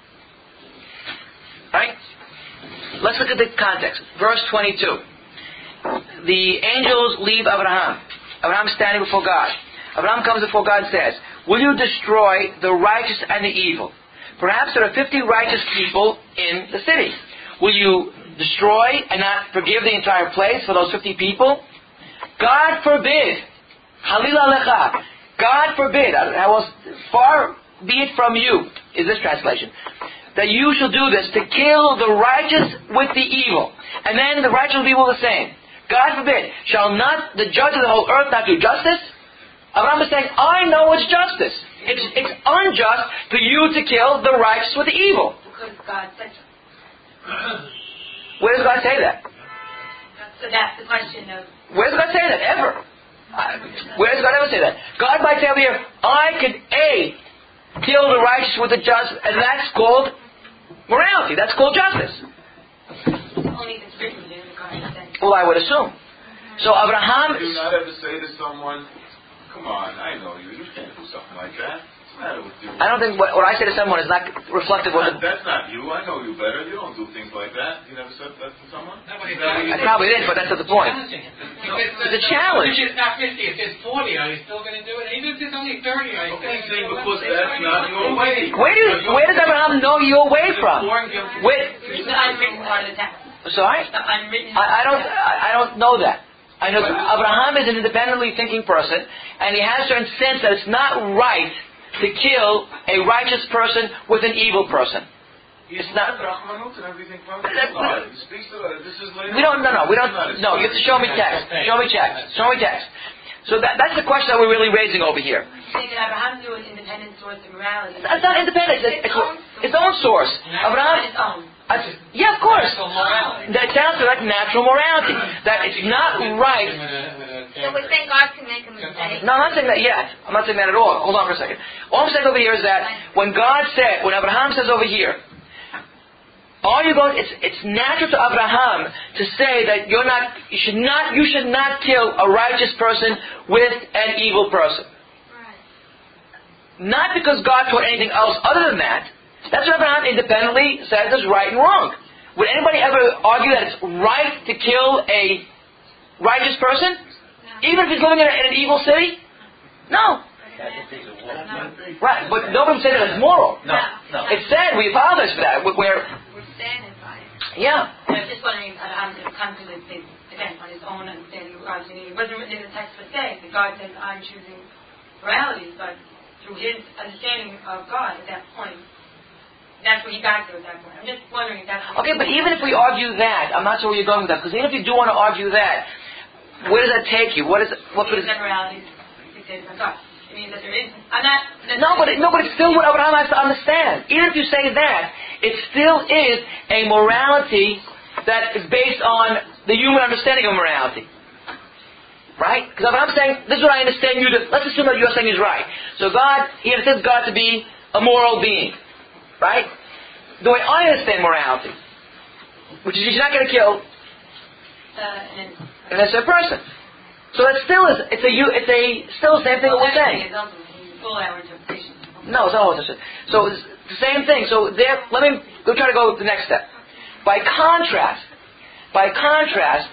Right? Let's look at the context. Verse twenty-two. The angels leave Abraham. Abraham is standing before God. Abraham comes before God and says, will you destroy the righteous and the evil? Perhaps there are fifty righteous people in the city. Will you destroy and not forgive the entire place for those fifty people? God forbid. Halil alecha. God forbid. How else? Far be it from you, is this translation, that you shall do this, to kill the righteous with the evil. And then the righteous will be the same. God forbid. Shall not the judge of the whole earth not do justice? Abraham is saying, I know it's justice. It's, it's unjust for you to kill the righteous with the evil. Because God said so. Where does God say that? So that's the question of... Where does God say that? Ever. Uh, where does God ever say that? God might say over here, I could A, kill the righteous with the just, and that's called morality. That's called justice. Only if it's written in the God said. Well, I would assume. So Abraham... Do you not ever say to someone, come on, I know you, you can't do something like that. What's the matter with you? I don't think what, what I say to someone is not reflective of what... That's not you, I know you better. You don't do things like that. You never said that to someone? No, but I he's not- probably did, but that's not the point. It's a challenge. If it's not fifty, if it's forty, are you still going to do it? Even if it's only thirty, are you Okay, still see, going to do it? because that's not your way. Where, do, where does Abraham know you're away from? Where, It's the unwritten part of the text. sorry? The unwritten I, I don't. I, I don't know that. I know that Abraham is an independently thinking person, and he has a certain sense that it's not right to kill a righteous person with an evil person. It's not. Rachmanut and everything from That's God. not- He speaks to us. This is later. We don't. No, no. We don't. No. You have to show me text. Show me text. Show me text. So that, that's the question that we're really raising over here. You say that Abraham knew an independent source of morality. It's not independent. It's, it's, it's its own source. On Abraham. its own. I, yeah, of course. Natural morality. That sounds like natural morality. That it's not right. So we're saying God can make a mistake. No, I'm not saying that yet. I'm not saying that at all. Hold on for a second. All I'm saying over here is that when God said, when Abraham says over here, are you going? It's it's natural to Abraham to say that you're not. You should not. You should not kill a righteous person with an evil person. Right. Not because God taught anything else other than that. That's what Abraham independently says is right and wrong. Would anybody ever argue that it's right to kill a righteous person, even if he's living in, a, in an evil city? No. Right, but nobody said that it's moral. No, no. It's sad. We apologize for that. We're, We're standing by it. yeah. I was just wondering if Abraham could come to this, this again, on his own understanding of God's meaning. It wasn't written in the text per se that God says, I'm choosing morality, but through his understanding of God at that point, that's where he got to at that point. I'm just wondering if that's... Okay, but even if we argue that, I'm not sure where you're going with that, because even if you do want to argue that, where does that take you? What is it? What could it... that morality is dictated by God. It means that there is... I'm not... No, but it, no, but it's still what Abraham has to understand. Even if you say that, it still is a morality that is based on the human understanding of morality. Right? Because Abraham's saying, this is what I understand you to... Let's assume that you're saying is right. So God, he understands God to be a moral being. Right? The way I understand morality, which is you're not going to kill Uh, and, an innocent person. So that still is, it's a, it's a, still the same thing well, that we're saying. is ultimately full hour interpretation. No, it's not what it is. So it's the same thing. So there, let me go try to go to the next step. By contrast, by contrast,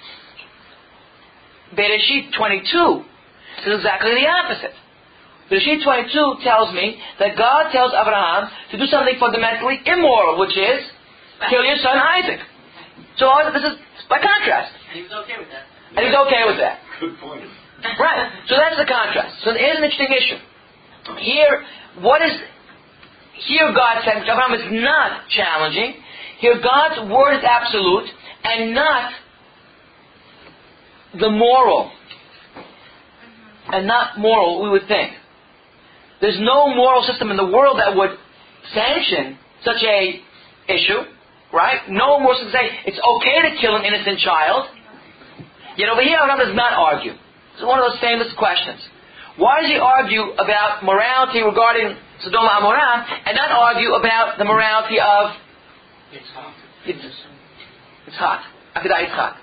Bereshit twenty-two is exactly the opposite. Bereshit twenty-two tells me that God tells Abraham to do something fundamentally immoral, which is kill your son Isaac. So this is by contrast. He was okay with that. And he's okay with that. Good point. Right. So that's the contrast. So here's an interesting issue. Here, what is... Here God said, which Abraham is not challenging. Here God's word is absolute and not the moral. And not moral, we would think. There's no moral system in the world that would sanction such a issue. Right? No moral system say it's okay to kill an innocent child. Yet over here, Abraham does not argue. It's one of those famous questions. Why does he argue about morality regarding Sodom and Amorah and not argue about the morality of Yitzhak? Yitzhak? Akedah Yitzhak.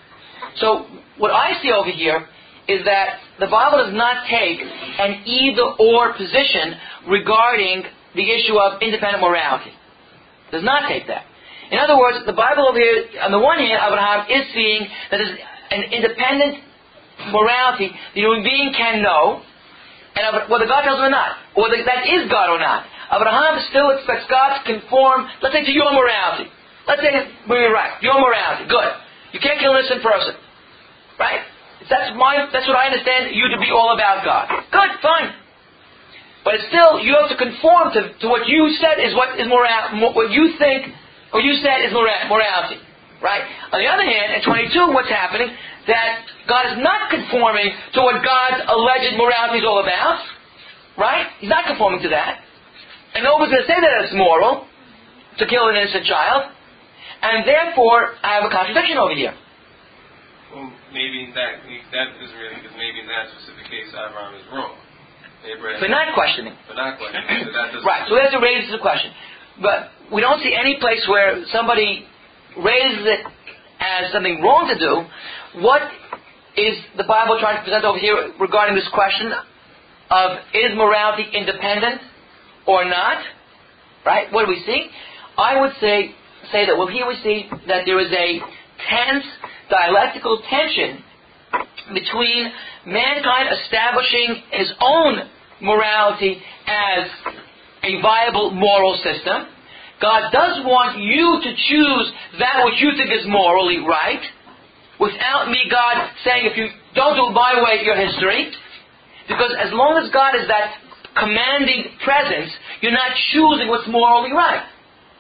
So, what I see over here is that the Bible does not take an either-or position regarding the issue of independent morality. It does not take that. In other words, the Bible over here, on the one hand, Abraham is seeing that there's an independent morality the human being can know, and whether God tells him or not, or whether that is God or not. Abraham still expects God to conform, let's say, to your morality. Let's say we're right. Your morality, good. You can't kill an innocent person, right? That's my. That's what I understand you to be all about, God. Good, fine. But it's still, you have to conform to, to what you said is what is moral, what you think, what you said is mora- morality. Right? On the other hand, in twenty-two, what's happening? That God is not conforming to what God's alleged morality is all about. Right? He's not conforming to that. And nobody's going to say that it's moral to kill an innocent child. And therefore, I have a contradiction over here. Well, maybe in that, that isn't really, because maybe in that specific case, Abraham is wrong. Abraham, For not questioning. For not questioning. So that doesn't Right, so that's a raises the question. But we don't see any place where somebody raises it as something wrong to do. What is the Bible trying to present over here regarding this question of is morality independent or not? Right? What do we see? I would say say that well here we see that there is a tense dialectical tension between mankind establishing his own morality as a viable moral system. God does want you to choose that which you think is morally right, without me, God, saying if you don't do it my way, your history. Because as long as God is that commanding presence, you're not choosing what's morally right.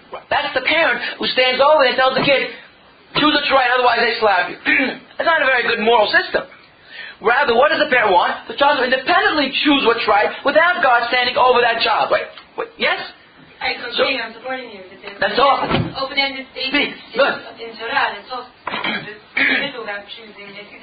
That's the parent who stands over and tells the kid, choose what's right, otherwise they slap you. It's not a very good moral system. Rather, what does the parent want? The child to independently choose what's right without God standing over that child. Wait, wait, yes? I agree, I'm supporting you. That's all. Open-ended statement. Good. In Torah, it's all about choosing.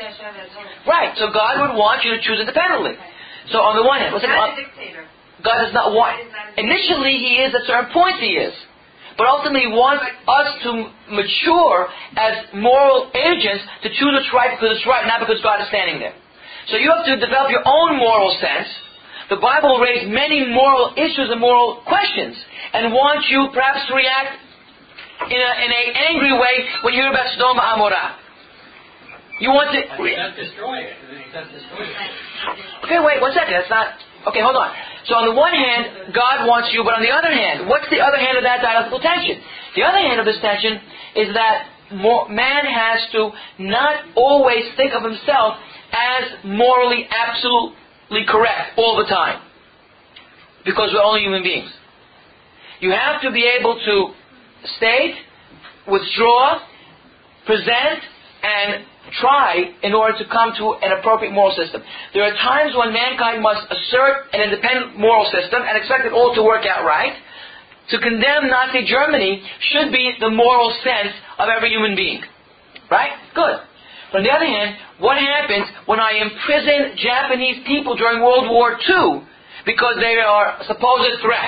Right, so God would want you to choose independently. So on the one hand, listen, Not a dictator. God does not want. Initially, He is at certain points. He is, but ultimately, He wants us to mature as moral agents to choose what's right because it's right, not because God is standing there. So you have to develop your own moral sense. The Bible will raise many moral issues and moral questions, and wants you perhaps to react in a in an angry way when you hear about Sodom and Amorah. You want to. He does destroy it. He does destroy it. Okay, wait one second. That's not. Okay, hold on. So on the one hand, God wants you, but on the other hand, what's the other hand of that dialectical tension? The other hand of this tension is that more, man has to not always think of himself as morally absolutely correct all the time, because we're only human beings. You have to be able to state, withdraw, present, and try in order to come to an appropriate moral system. There are times when mankind must assert an independent moral system and expect it all to work out right. To condemn Nazi Germany should be the moral sense of every human being. Right? Good. But on the other hand, what happens when I imprison Japanese people during World War Two because they are a supposed threat?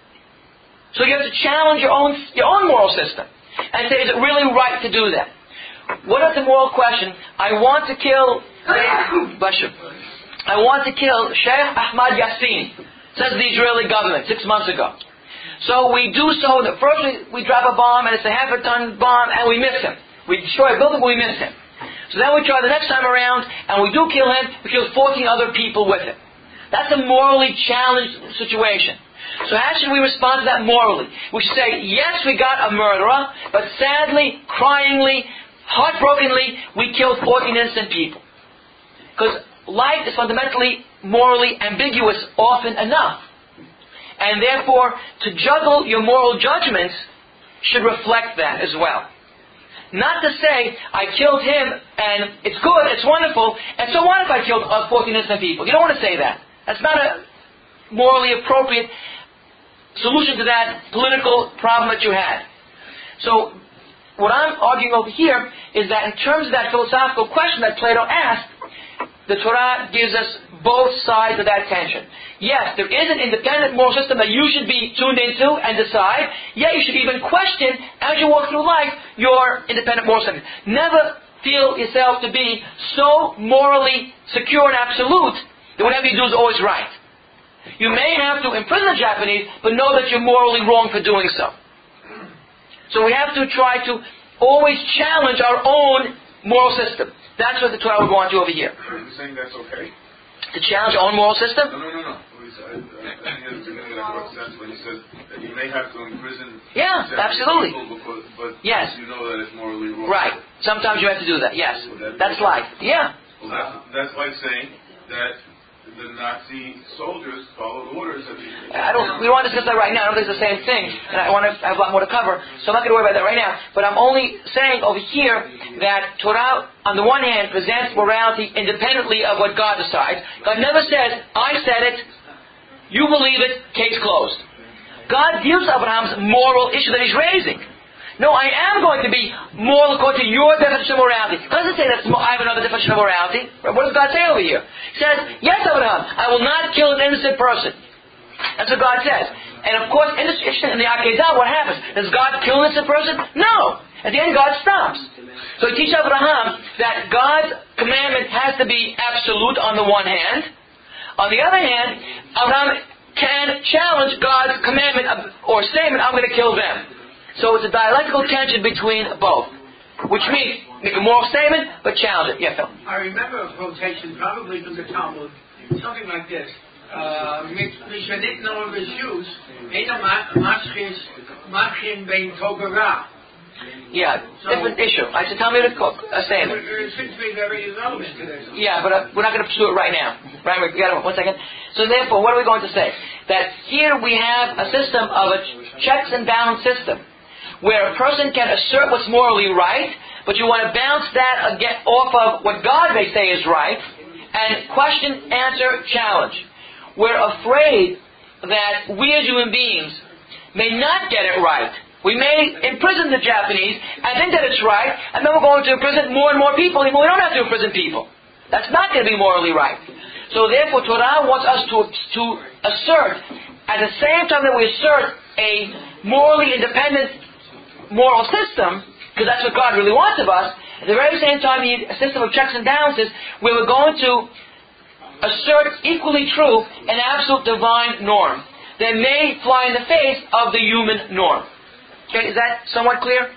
So you have to challenge your own your own moral system and say, is it really right to do that? What is the moral question? I want to kill Bashir. I want to kill Sheikh Ahmad Yassin, says the Israeli government six months ago. So we do so that first we, we drop a bomb, and it's a half a ton bomb, and we miss him. We destroy a building, but we miss him. So then we try the next time around, and we do kill him, we kill fourteen other people with him. That's a morally challenged situation. So how should we respond to that morally? We should say, yes, we got a murderer, but sadly, cryingly, heartbrokenly, we killed fourteen innocent people. Because life is fundamentally morally ambiguous often enough. And therefore, to juggle your moral judgments should reflect that as well. Not to say, I killed him, and it's good, it's wonderful, and so what if I killed uh, fourteen innocent people? You don't want to say that. That's not a morally appropriate solution to that political problem that you had. So, what I'm arguing over here is that in terms of that philosophical question that Plato asked, the Torah gives us both sides of that tension. Yes, there is an independent moral system that you should be tuned into and decide. Yet you should even question, as you walk through life, your independent moral system. Never feel yourself to be so morally secure and absolute that whatever you do is always right. You may have to imprison the Japanese, but know that you're morally wrong for doing so. So we have to try to always challenge our own moral system. That's what the Torah would want you over here. Are you saying that's okay? To challenge our own moral system? No, no, no, no. I think at the beginning of that quote sense when he said that you may have to imprison Yeah, absolutely. people because, but yes. you know that it's morally wrong. Right. Sometimes you have to do that. Yes. That that's life. Yeah. Well, that's, that's like saying that the Nazi soldiers followed orders of the... I don't, we don't want to discuss that right now. I don't think it's the same thing. And I want to have a lot more to cover. So I'm not going to worry about that right now. But I'm only saying over here that Torah, on the one hand, presents morality independently of what God decides. God never says, I said it, you believe it, case closed. God deals with Abraham's moral issue that he's raising. No, I am going to be moral according to your definition of morality. It doesn't say that I have another definition of morality. What does God say over here? He says, yes, Abraham, I will not kill an innocent person. That's what God says. And of course, in the Akedah, what happens? Does God kill an innocent person? No. At the end, God stops. So he teaches Abraham that God's commandment has to be absolute on the one hand. On the other hand, Abraham can challenge God's commandment or statement, I'm going to kill them. So it's a dialectical tension between both. Which means, make a moral statement, but challenge it. Yeah, Phil. I remember a quotation, probably from the Talmud, something like this. Mishanit no reshus, ena mashchis, machim bein togara. Yeah, different issue. I said, tell me to cook a statement. It seems to be very irrelevant to this. Yeah, but uh, we're not going to pursue it right now. Right? We got one second. So therefore, what are we going to say? That here we have a system of a checks and balance system. where a person can assert what's morally right, but you want to bounce that again off of what God may say is right, and question, answer, challenge. We're afraid that we as human beings may not get it right. We may imprison the Japanese and think that it's right, and then we're going to imprison more and more people, even though we don't have to imprison people. That's not going to be morally right. So therefore, Torah wants us to, to assert, at the same time that we assert a morally independent moral system, because that's what God really wants of us, at the very same time you need a system of checks and balances where we're going to assert equally true an absolute divine norm that may fly in the face of the human norm. Okay, is that somewhat clear?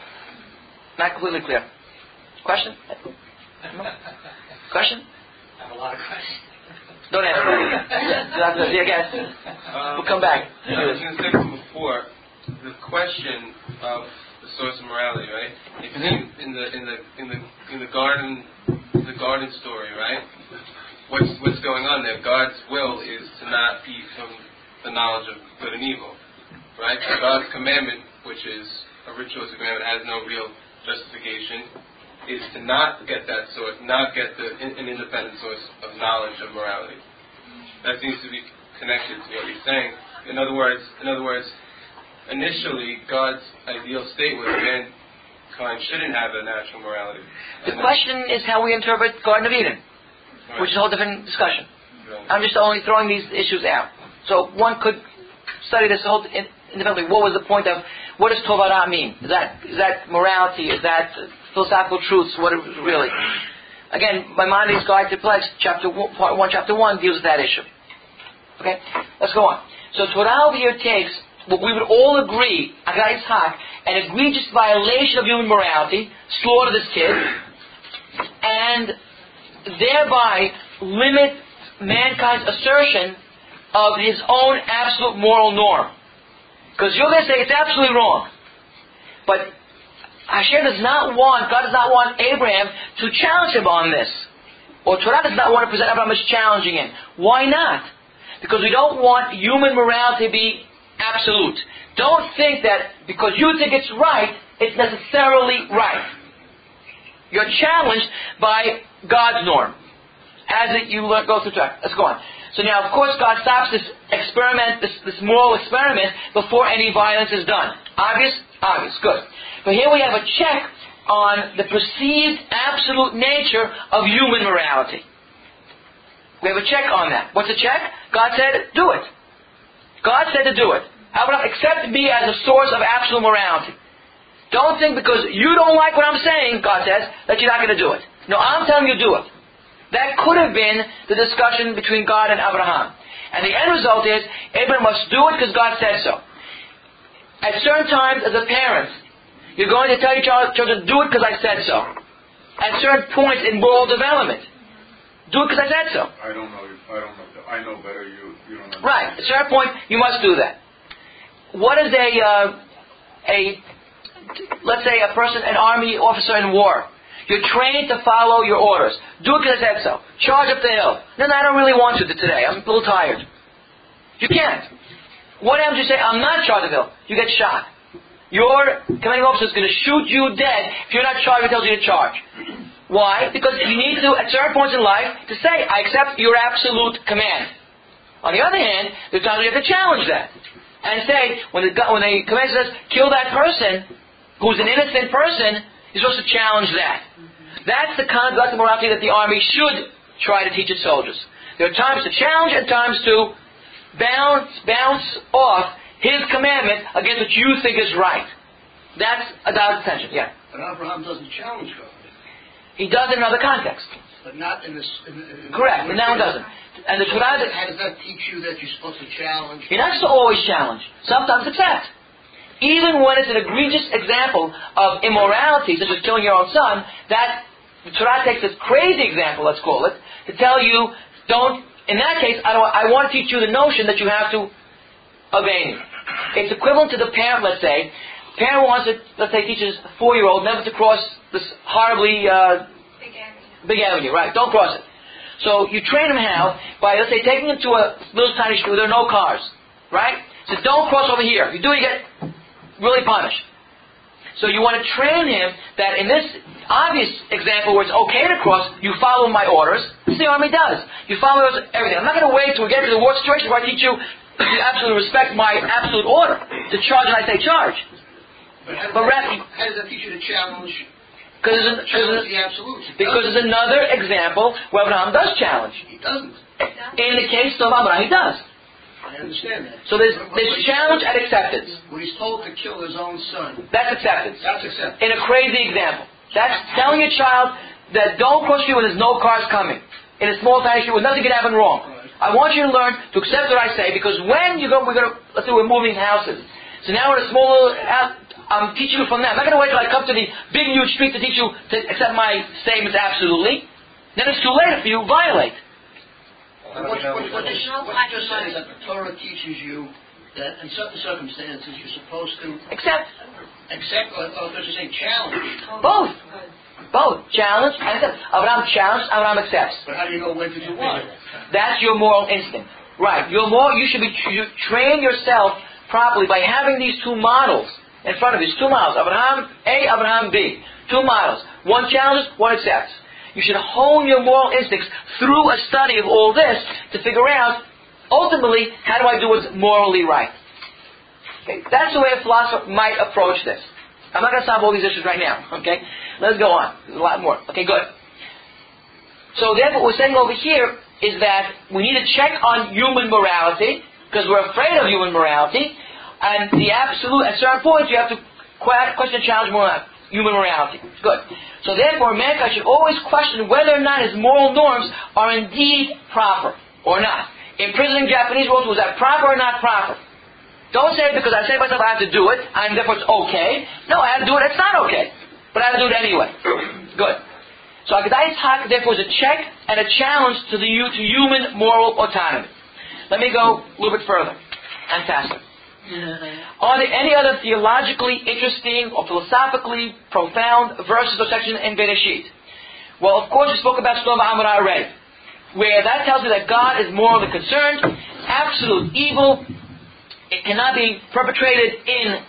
Not completely clear. Question? No? Question? I have a lot of questions. Don't answer that. Yeah, guys. Um, We'll come back. I was going to say from before, the question of the source of morality, right? If Mm-hmm. in the in the in the in the garden the garden story, right? What's what's going on there? God's will is to not eat from the knowledge of good and evil, right? So God's commandment, which is a ritualistic commandment, has no real justification, is to not get that source, not get the, an independent source of knowledge of morality. That seems to be connected to what he's saying. In other words, in other words, initially God's ideal state was mankind shouldn't have a natural morality. The question is how we interpret Garden of Eden, Right. which is a whole different discussion. Right. I'm just only throwing these issues out. So one could study this whole independently. What was the point of, what does Tovara mean? Is that is that morality? Is that philosophical truths? What are, really? Again, Maimonides' Guide to Plex, chapter one, part one, chapter one deals with that issue. Okay, let's go on. So Torah over here takes what we would all agree, Agai Yitzhak, an egregious violation of human morality, slaughter this kid, and thereby limit mankind's assertion of his own absolute moral norm. Because you're going to say it's absolutely wrong. But Hashem does not want, God does not want Abraham to challenge him on this. Or Torah does not want to present Abraham as challenging him. Why not? Because we don't want human morality to be absolute. Don't think that because you think it's right, it's necessarily right. You're challenged by God's norm. As it, you learn, go through Torah. Let's go on. So now, of course, God stops this experiment, this, this moral experiment, before any violence is done. Obvious? Obvious. Good. But here we have a check on the perceived absolute nature of human morality. We have a check on that. What's the check? God said, do it. God said to do it. Abraham, accept me as a source of absolute morality. Don't think because you don't like what I'm saying, God says, that you're not going to do it. No, I'm telling you do it. That could have been the discussion between God and Abraham. And the end result is, Abraham must do it because God said so. At certain times, as a parent, you're going to tell your child, children, do it because I said so. At certain points in moral development, do it because I said so. I don't know. I don't know. I know better. You, you don't know. Right. At a certain point, you must do that. What is a, uh, a, let's say a person, an army officer in war? You're trained to follow your orders. Do it because I said so. Charge up the hill. No, no, I don't really want to today. I'm a little tired. You can't. What happens if you say, I'm not charged up the hill? You get shot. Your commanding officer is going to shoot you dead if you're not charged. He tells you to charge. Why? Because you need to, at certain points in life, to say, I accept your absolute command. On the other hand, there's times you have to challenge that. And say, when the, when the commander says, kill that person, who's an innocent person, you're supposed to challenge that. That's the conduct of morality that the army should try to teach its soldiers. There are times to challenge and times to bounce, bounce off his commandment against what you think is right. That's a God's attention. Yeah. But Abraham doesn't challenge God. He does in another context. But not in this. In, in, Correct. And that one doesn't. And the Torah. How does that teach you that you're supposed to challenge? You're not supposed to always challenge. Sometimes accept. Even when it's an egregious example of immorality, such as killing your own son, that the Torah takes this crazy example, let's call it, to tell you, don't, in that case, I, don't, I want to teach you the notion that you have to obey me. It's equivalent to the parent, let's say. Parent wants to, let's say, teaches a four-year-old never to cross this horribly uh, Big avenue. big avenue, right? Don't cross it. So you train him how? By, let's say, taking him to a little tiny street where there are no cars, right? So don't cross over here. If you do, you get really punished. So you want to train him that in this obvious example where it's okay to cross, you follow my orders. This is the army does. You follow everything. I'm not going to wait till we get to the war situation where I teach you to absolutely respect my absolute order. To charge when I say charge. But how does, But that, rather, how does that teach you to challenge, because there's, challenge there's, the absolutes? because there's another example where Abraham does challenge. He doesn't. In the case of Abraham, he does. I understand that. So there's, But- but there's he's challenge told- and acceptance. When he's told to kill his own son, That's acceptance. that's acceptance. In a crazy example. That's telling your child that don't cross you when there's no cars coming. In a small tiny street where nothing can happen wrong. I want you to learn to accept what I say, because when you go, we're going to, let's say we're moving houses. So now we're in a small little house, I'm teaching you from them. I'm not going to wait till I come to the big huge street to teach you to accept my statements absolutely. Then it's too late if you violate. What, what, what, what, you, what you just said is that the Torah teaches you that in certain circumstances you're supposed to Accept. accept, or, or let's just say challenge. Both. Both. Challenge and accept. Abraham challenged, Abraham accepts. But how do you know when to do what? That's your moral instinct. Right. Your moral, you should be, you train yourself properly by having these two models in front of you. It's two models. Abraham A, Abraham B. Two models. One challenges, one accepts. You should hone your moral instincts through a study of all this to figure out, ultimately, how do I do what's morally right? Okay, that's the way a philosopher might approach this. I'm not going to solve all these issues right now. Okay, let's go on. There's a lot more. Okay, good. So therefore, what we're saying over here is that we need to check on human morality, because we're afraid of human morality, and the absolute, at certain points, you have to question and challenge moral, human morality. Good. So therefore, mankind should always question whether or not his moral norms are indeed proper or not. Imprisoning Japanese rules, was that proper or not proper? Don't say because I say to myself I have to do it, and therefore it's okay. No, I have to do it, it's not okay. But I have to do it anyway. Good. So Agadai Yitzhak, therefore, is a check and a challenge to the to human moral autonomy. Let me go a little bit further and faster. Are there any other theologically interesting or philosophically profound verses or sections in Bereshit? Well, of course, we spoke about Sodom and Amorah already, where that tells you that God is morally concerned. Absolute evil, it cannot be perpetrated in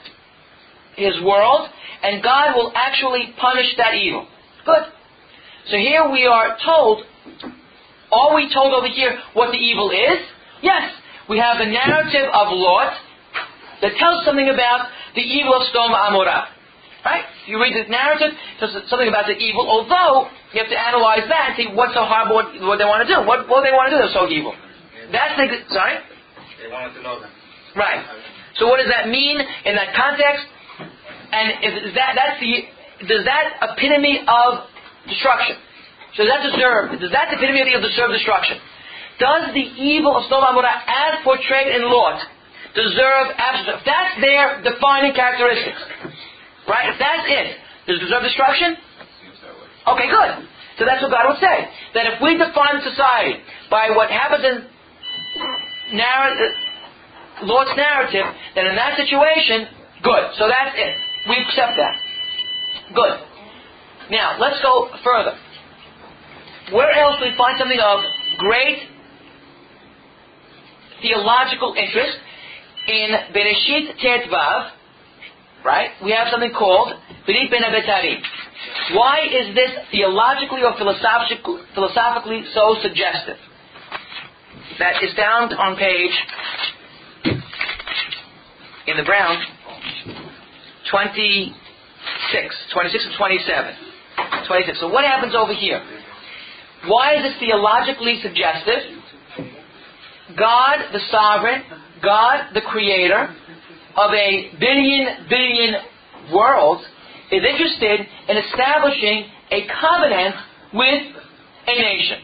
His world, and God will actually punish that evil. Good. So here we are told, are we told over here what the evil is? Yes. We have the narrative of Lot that tells something about the evil of Sodom and Amorah. Right? You read this narrative, it tells something about the evil, although you have to analyze that and see what's so horrible, what, what they want to do. What, what do they want to do that's so evil? That's the... Sorry? They wanted to know them. Right. So what does that mean in that context? And is that that's the does that epitome of destruction? So does that deserve does that epitome of evil deserve destruction? Does the evil of Sodom and Amorah as portrayed in Lot deserve absolute? If that's their defining characteristics, right? If that's it, does it deserve destruction? Okay, good. So that's what God would say. That if we define society by what happens in narrative, Lot's narrative, then in that situation, good. So that's it. We accept that. Good. Now, let's go further. Where else do we find something of great theological interest? In Bereshit Tet Vav, right, we have something called Berith Ben Abetari. Why is this theologically or philosophically, philosophically so suggestive? That is found on page, in the brown, twenty-six, twenty-six and twenty-seven. twenty-six. So what happens over here? Why is this theologically suggestive? God, the sovereign, God, the creator of a billion, billion worlds, is interested in establishing a covenant with a nation.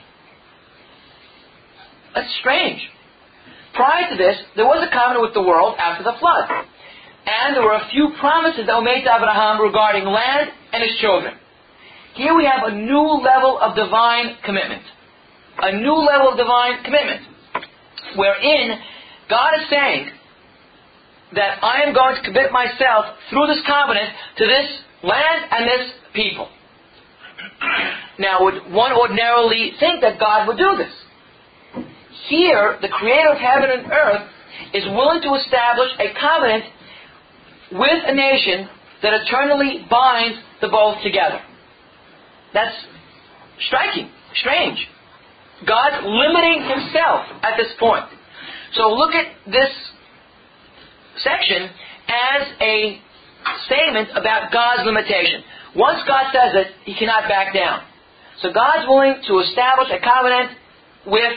That's strange. Prior to this, there was a covenant with the world after the flood. And there were a few promises that were made to Abraham regarding land and his children. Here we have a new level of divine commitment. A new level of divine commitment. Wherein God is saying that I am going to commit myself through this covenant to this land and this people. Now, would one ordinarily think that God would do this? Here, the creator of heaven and earth is willing to establish a covenant with a nation that eternally binds the both together. That's striking, strange. God limiting himself at this point. So look at this section as a statement about God's limitation. Once God says it, he cannot back down. So God's willing to establish a covenant with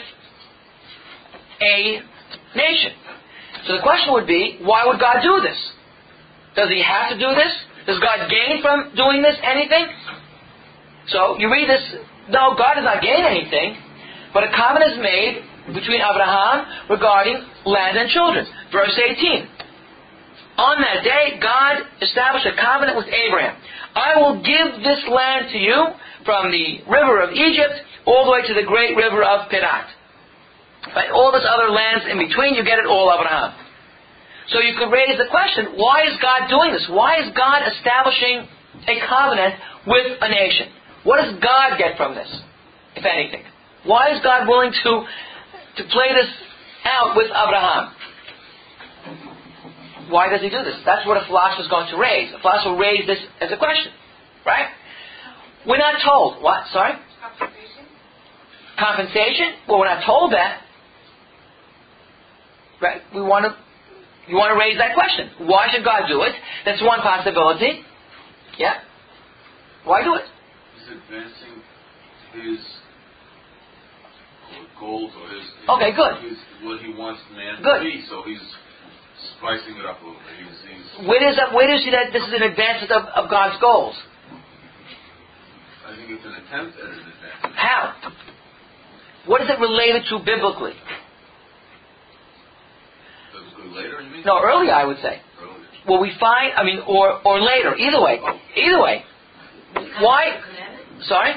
a nation. So the question would be, why would God do this? Does he have to do this? Does God gain from doing this anything? So you read this, no, God does not gain anything, but a covenant is made between Abraham regarding land and children. Verse eighteen. On that day, God established a covenant with Abraham. I will give this land to you from the river of Egypt all the way to the great river of Pirat. Right? All this other lands in between, you get it all, Abraham. So you could raise the question, why is God doing this? Why is God establishing a covenant with a nation? What does God get from this, if anything? Why is God willing to, to play this out with Abraham? Why does he do this? That's what a philosopher is going to raise. A philosopher will raise this as a question. Right? We're not told. What? Sorry? Compensation? Compensation? Well, we're not told that. Right? We want to, you want to raise that question. Why should God do it? That's one possibility. Yeah? Why do it? He's advancing his goals or his, his, okay, good. his what he wants man good. to be. So he's spicing it up a little bit. He's, he's where does that, where does you see that this is an advancement of, of God's goals? I think it's an attempt at an advancement. How? What is it related to biblically? Biblically later, you mean? No, earlier I would say. Earlier. Well, we find, I mean, or or later. Either way. Oh. Either way. Why? Sorry?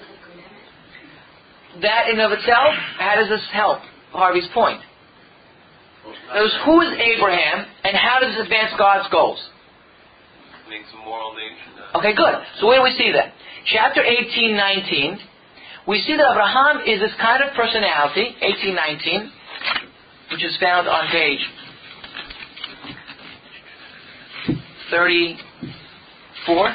That in of itself, how does this help Harvey's point? Notice, who is Abraham, and how does this advance God's goals? Makes a moral nation. Okay, good. So where do we see that? Chapter eighteen, nineteen. We see that Abraham is this kind of personality, eighteen, nineteen, which is found on page thirty-four.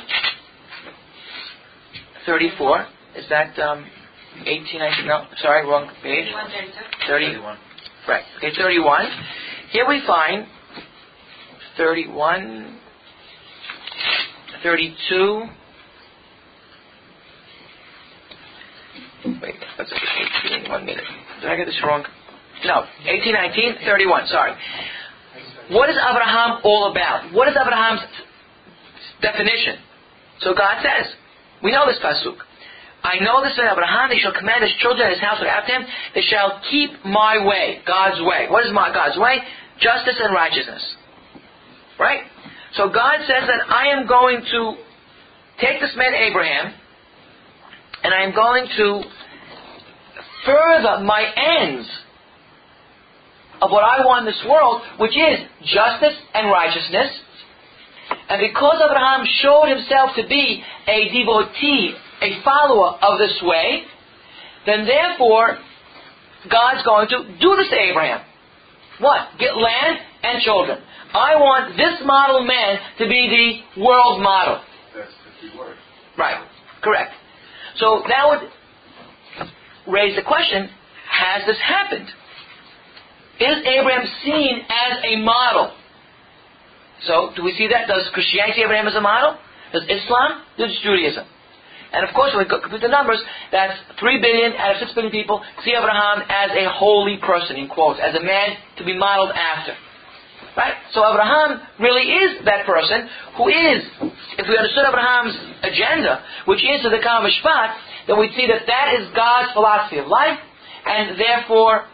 thirty-four. Is that um, eighteen, nineteen? No, sorry, wrong page. thirty-one. Right. Okay, thirty-one. Here we find thirty-one, thirty-two. Wait, let's look at eighteen. One minute. Did I get this wrong? No, eighteen, nineteen, thirty-one. Sorry. What is Abraham all about? What is Abraham's definition? So God says, we know this pasuk. I know this that Abraham, he shall command his children and his household after him, they shall keep my way, God's way. What is my God's way? Justice and righteousness. Right? So God says that I am going to take this man Abraham, and I am going to further my ends of what I want in this world, which is justice and righteousness. And because Abraham showed himself to be a devotee, a follower of this way, then therefore God's going to do this to Abraham. What? Get land and children. I want this model man to be the world model. That's the key word. Right. Correct. So that would raise the question, has this happened? Is Abraham seen as a model? So, do we see that? Does Christianity see Abraham as a model? Does Islam? Does Judaism? And of course, when we compute the numbers, that's three billion out of six billion people see Abraham as a holy person, in quotes, as a man to be modeled after. Right? So Abraham really is that person who is, if we understood Abraham's agenda, which is to the Kal Mishpat, then we'd see that that is God's philosophy of life, and therefore,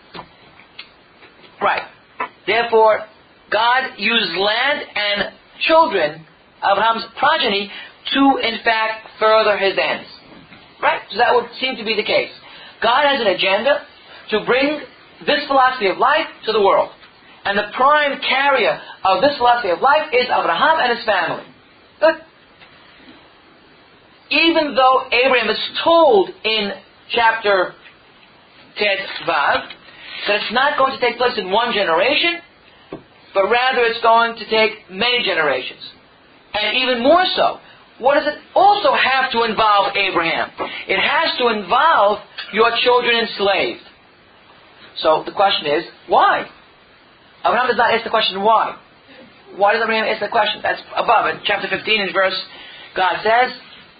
right, therefore, God used land and children, Abraham's progeny, to in fact further his ends. Right? So that would seem to be the case. God has an agenda to bring this philosophy of life to the world. And the prime carrier of this philosophy of life is Abraham and his family. Good. Even though Abraham is told in chapter Tet Vav that it's not going to take place in one generation, but rather it's going to take many generations. And even more so, what does it also have to involve Abraham? It has to involve your children enslaved. So the question is, why? Abraham does not ask the question, why? Why does Abraham ask the question? That's above it. Chapter fifteen in verse, God says,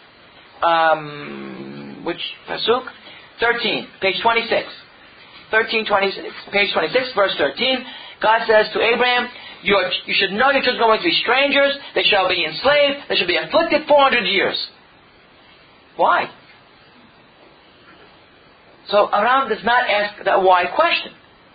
um, which pasuk? thirteen, page twenty-six. thirteen, twenty-six, page twenty-six, verse thirteen. God says to Abraham, Your, you should know your children are going to be strangers, they shall be enslaved, they shall be afflicted four hundred years. Why? So Abraham does not ask that why question.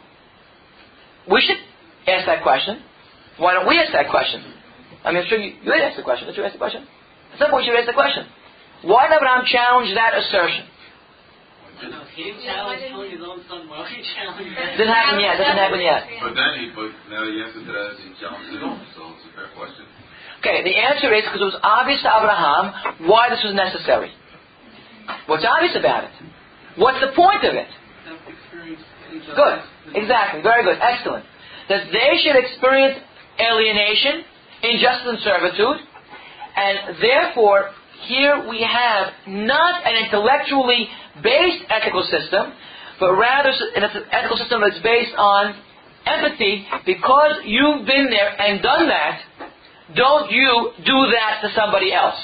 We should ask that question. Why don't we ask that question? I mean, I'm sure you, you would ask the question. Did you ask the question? At some point you ask the question. Why did Abraham challenge that assertion? No, he didn't challenge killing his own son. Well, he challenged that. Didn't happen yet. Doesn't happen yet. But then he, but now the answer to that is he challenged it on, so it's a fair question. Okay, the answer is because it was obvious to Abraham why this was necessary. What's obvious about it? What's the point of it? Good. Exactly. Very good. Excellent. That they should experience alienation, injustice, and servitude, and therefore here we have not an intellectually based ethical system, but rather an ethical system that's based on empathy. Because you've been there and done that, don't you do that to somebody else.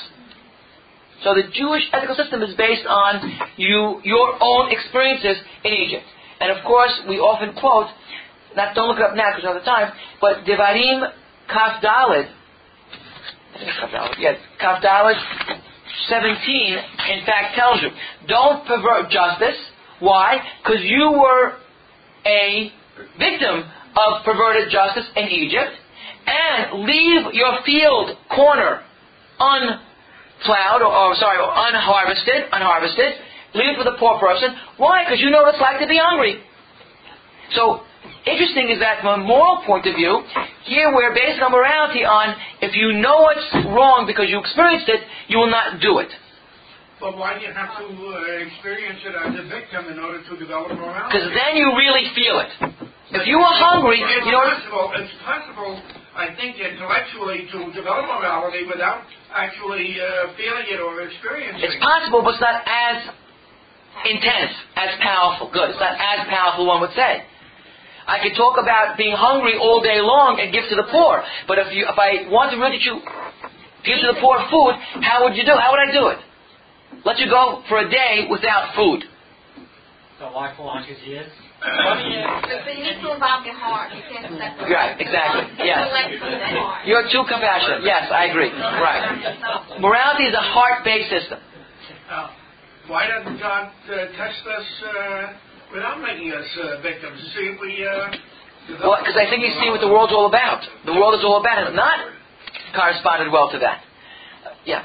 So the Jewish ethical system is based on you, your own experiences in Egypt. And of course, we often quote, not, don't look it up now because we don't have time, but Devarim Kaf Daled, I think it's Kaf Daled, yeah, Kaf Daled seventeen, in fact, tells you, don't pervert justice. Why? Because you were a victim of perverted justice in Egypt, and leave your field corner unplowed, or, or sorry, unharvested, unharvested. Leave it for the poor person. Why? Because you know what it's like to be hungry. So, interesting is that from a moral point of view, here we're basing our morality on if you know what's wrong because you experienced it, you will not do it. But why do you have to uh, experience it as a victim in order to develop morality? Because then you really feel it. If you were hungry, it's you know. Possible, it's possible, I think, intellectually to develop morality without actually uh, feeling it or experiencing it. It's possible, but it's not as intense, as powerful. Good. It's not as powerful, one would say. I could talk about being hungry all day long and give to the poor. But if you, if I want to really you give to the poor food, how would you do? How would I do it? Let you go for a day without food. So why four hundred years? So you need to involve your heart. You can't separate. Right, exactly. Yes. You're too compassionate. Yes, I agree. Right. Morality is a heart-based system. Uh, why doesn't God uh, test us uh, without making us uh, victims? To see if we... Uh, well, because I think you see what the world's all about. The world is all about it. Not corresponded well to that. Uh, yeah.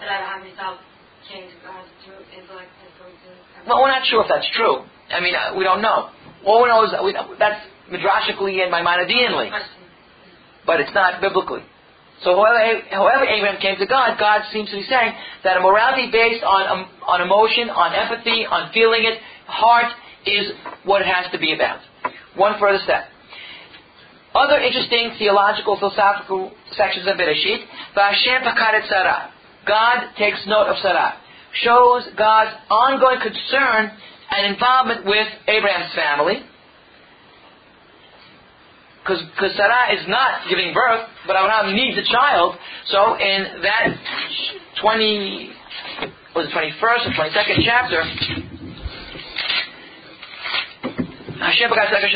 Well, we're not sure if that's true. I mean, uh, we don't know. All we know is that we, that's midrashically and Maimonideanly. But it's not biblically. So however, however Abraham came to God, God seems to be saying that a morality based on um, on emotion, on empathy, on feeling it, heart, is what it has to be about. One further step. Other interesting theological, philosophical sections of Bereshit. V'Hashem pakad et Sarah. God takes note of Sarah. Shows God's ongoing concern and involvement with Abraham's family. Because Sarah is not giving birth, but Abraham needs a child. So in that twenty, was it twenty-first or twenty-second chapter, Hashem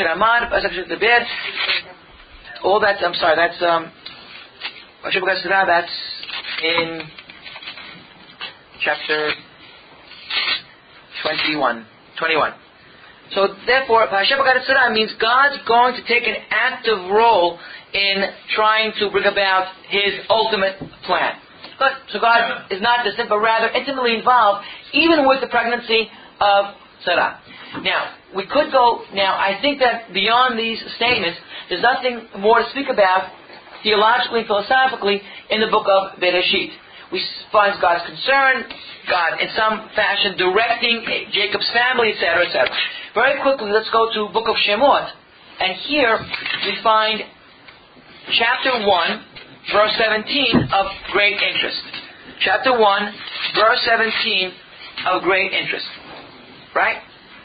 all that, I'm sorry, that's um, that's in chapter twenty-one. twenty-one. So therefore, Hashem B'Gadat means God's going to take an active role in trying to bring about His ultimate plan. But, so God is not distant, but rather intimately involved, even with the pregnancy of Sarah. Now, we could go, now I think that beyond these statements, there's nothing more to speak about theologically and philosophically in the book of Bereshit. We find God's concern, God in some fashion directing Jacob's family, et cetera, et cetera. Very quickly, let's go to book of Shemot. And here we find chapter one, verse seventeen of great interest. Chapter one, verse seventeen of great interest. Right?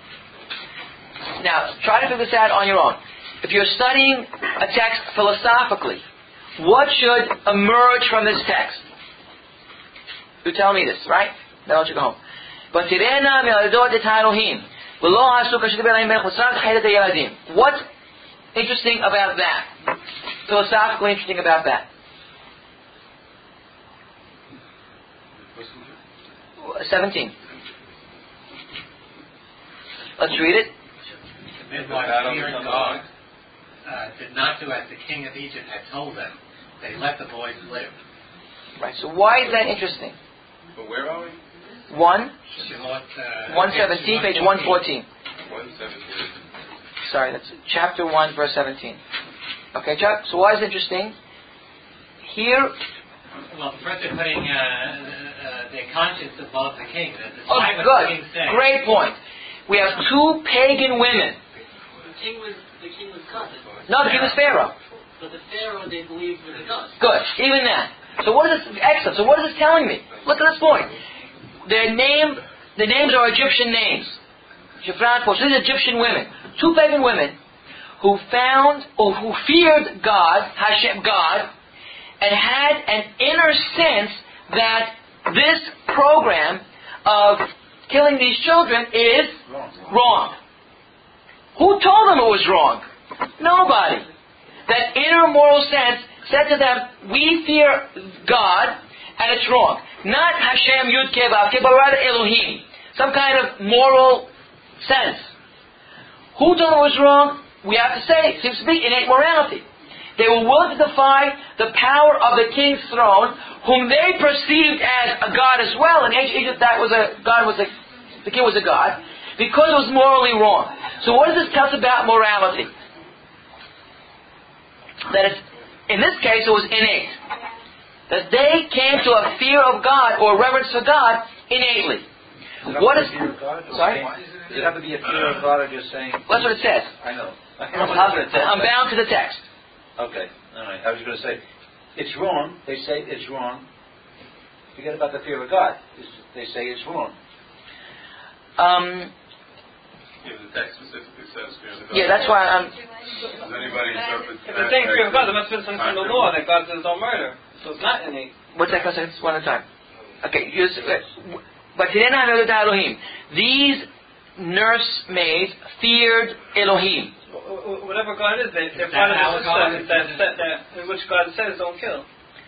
Now, try to figure this out on your own. If you're studying a text philosophically, what should emerge from this text? You tell me this, right? Then I'll let you go home. What's interesting about that? Philosophically interesting about that? seventeen. Let's read it. The midwives fearing God uh, did not do as the king of Egypt had told them. They let the boys live. Right. So why is that interesting? But where are we? One. Shemot, uh, one seventeen, page one fourteen. One seventeen. Sorry, that's chapter one, verse seventeen. Okay, Chuck. So why is it interesting? Here. Well, first they're putting uh, uh, their conscience above the king. The, the Oh, good. Great point. We have two pagan women. The king was the king was God. No, the king was Pharaoh. But the Pharaoh they believed was a god. Good. Even that. So what is this? Excellent. So what is this telling me? Look at this point. Their name, the names are Egyptian names. Shifran Posh. These are Egyptian women. Two pagan women who found or who feared God, Hashem, God, and had an inner sense that this program of killing these children is wrong. Who told them it was wrong? Nobody. That inner moral sense said to them, we fear God, and it's wrong. Not Hashem Yud Kei Vav Kei, but rather Elohim. Some kind of moral sense. Who told them it was wrong? We have to say, it seems to be innate morality. They were willing to defy the power of the king's throne, whom they perceived as a god as well. In ancient Egypt, that was a god was a the king was a god, because it was morally wrong. So what does this tell us about morality? That it's, in this case, it was innate. That they came to a fear of God or reverence for God innately. What is? Fear of God? Sorry. Does it have to be a fear of God, or just saying? That's what it says. I know. I'm, I'm bound to the text. Okay, all right. I was going to say, it's wrong. They say it's wrong. Forget about the fear of God. They say it's wrong. Um, Yeah, the text specifically says fear of God. yeah, that's why I'm. Does anybody interpret If they're saying fear of God, there must have been something in the law that God says don't murder. So it's not innate. What's that concept? One at a time. Okay, here's, uh, but Elohim. These nursemaids feared Elohim. Whatever God is, they, they're part of the system that, that, that, in which God says don't kill.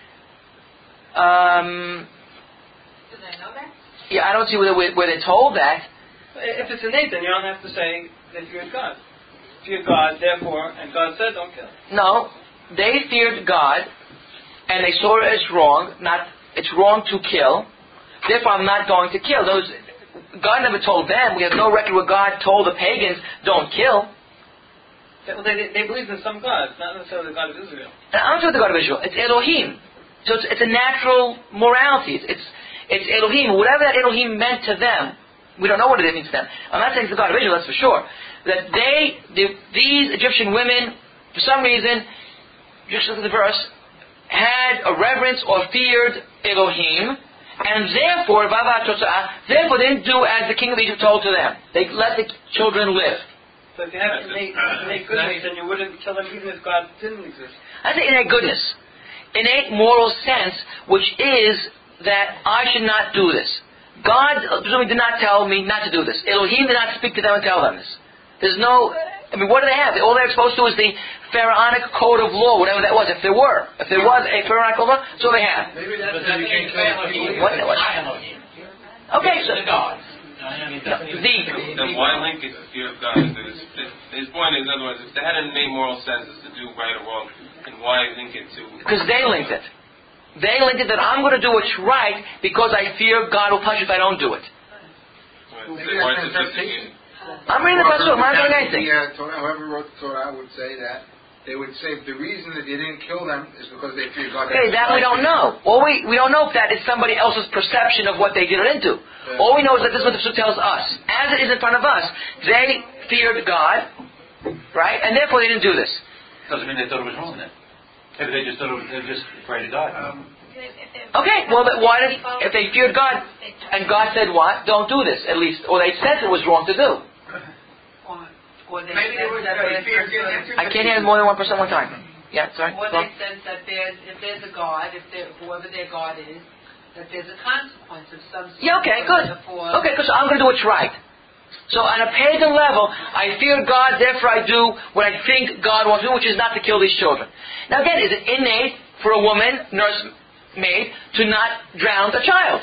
Um, Do they know that? yeah, I don't see where, where, where they're told that. If it's innate, then you don't have to say they feared God. Fear God, therefore, and God said don't kill. No, they feared God, and they saw it as wrong. Not it's wrong to kill. Therefore, I'm not going to kill. Those God never told them. We have no record where God told the pagans don't kill. They, well, they, they believed in some gods, not necessarily the God of Israel. And I'm not the God of Israel. It's Elohim. So it's, it's a natural morality. It's, it's it's Elohim. Whatever that Elohim meant to them, we don't know what it means to them. I'm not saying it's the God of Israel. That's for sure. That they, the, these Egyptian women, for some reason, just look at the verse, had a reverence or feared Elohim, and therefore, therefore they didn't do as the king of Egypt told to them. They let the children live. So if you have innate, innate goodness, then you wouldn't kill them even if God didn't exist. I say innate goodness. Innate moral sense, which is that I should not do this. God presumably did not tell me not to do this. Elohim did not speak to them and tell them this. There's no, I mean, what do they have? All they're exposed to is the pharaonic code of law, whatever that was. If there were, if there was a pharaonic code of law, that's all they have. Maybe that's what you can kill What? What? Okay, so the gods. I mean, the, Then why link it to fear of God? His, his point is, in other words, if they had an innate moral sense as to do right or wrong, then why link it to? Because they linked it. They linked it that I'm going to do what's right because I fear God will punish if I don't do it. Why is it just again? I'm reading the Pasuk. I'm not doing anything. The, uh, Torah, whoever wrote the Torah would say that they would say the reason that they didn't kill them is because they feared God. Okay, that we don't know. All we we don't know if that is somebody else's perception of what they did it into. Yeah. All we know is that this is what the Pasuk tells us. As it is in front of us, they feared God, right, and therefore they didn't do this. Doesn't mean they thought it was wrong then. Maybe they just thought it was, they just afraid to die. Um, Okay, well, then why did, if they feared God, and God said what? Don't do this, at least, or they said it was wrong to do. Or they maybe said there was that uh, there's fear didn't a- enter I can't hear more than one person at one time. Yeah, sorry. Or Go they on. said that there's, if there's a God, if there, whoever their God is, that there's a consequence of some sort. Yeah, okay, good. For, Okay, because I'm going to do what's right. So on a pagan level, I fear God, therefore I do what I think God wants to do, which is not to kill these children. Now again, is it innate for a woman, nursemaid, to not drown a child?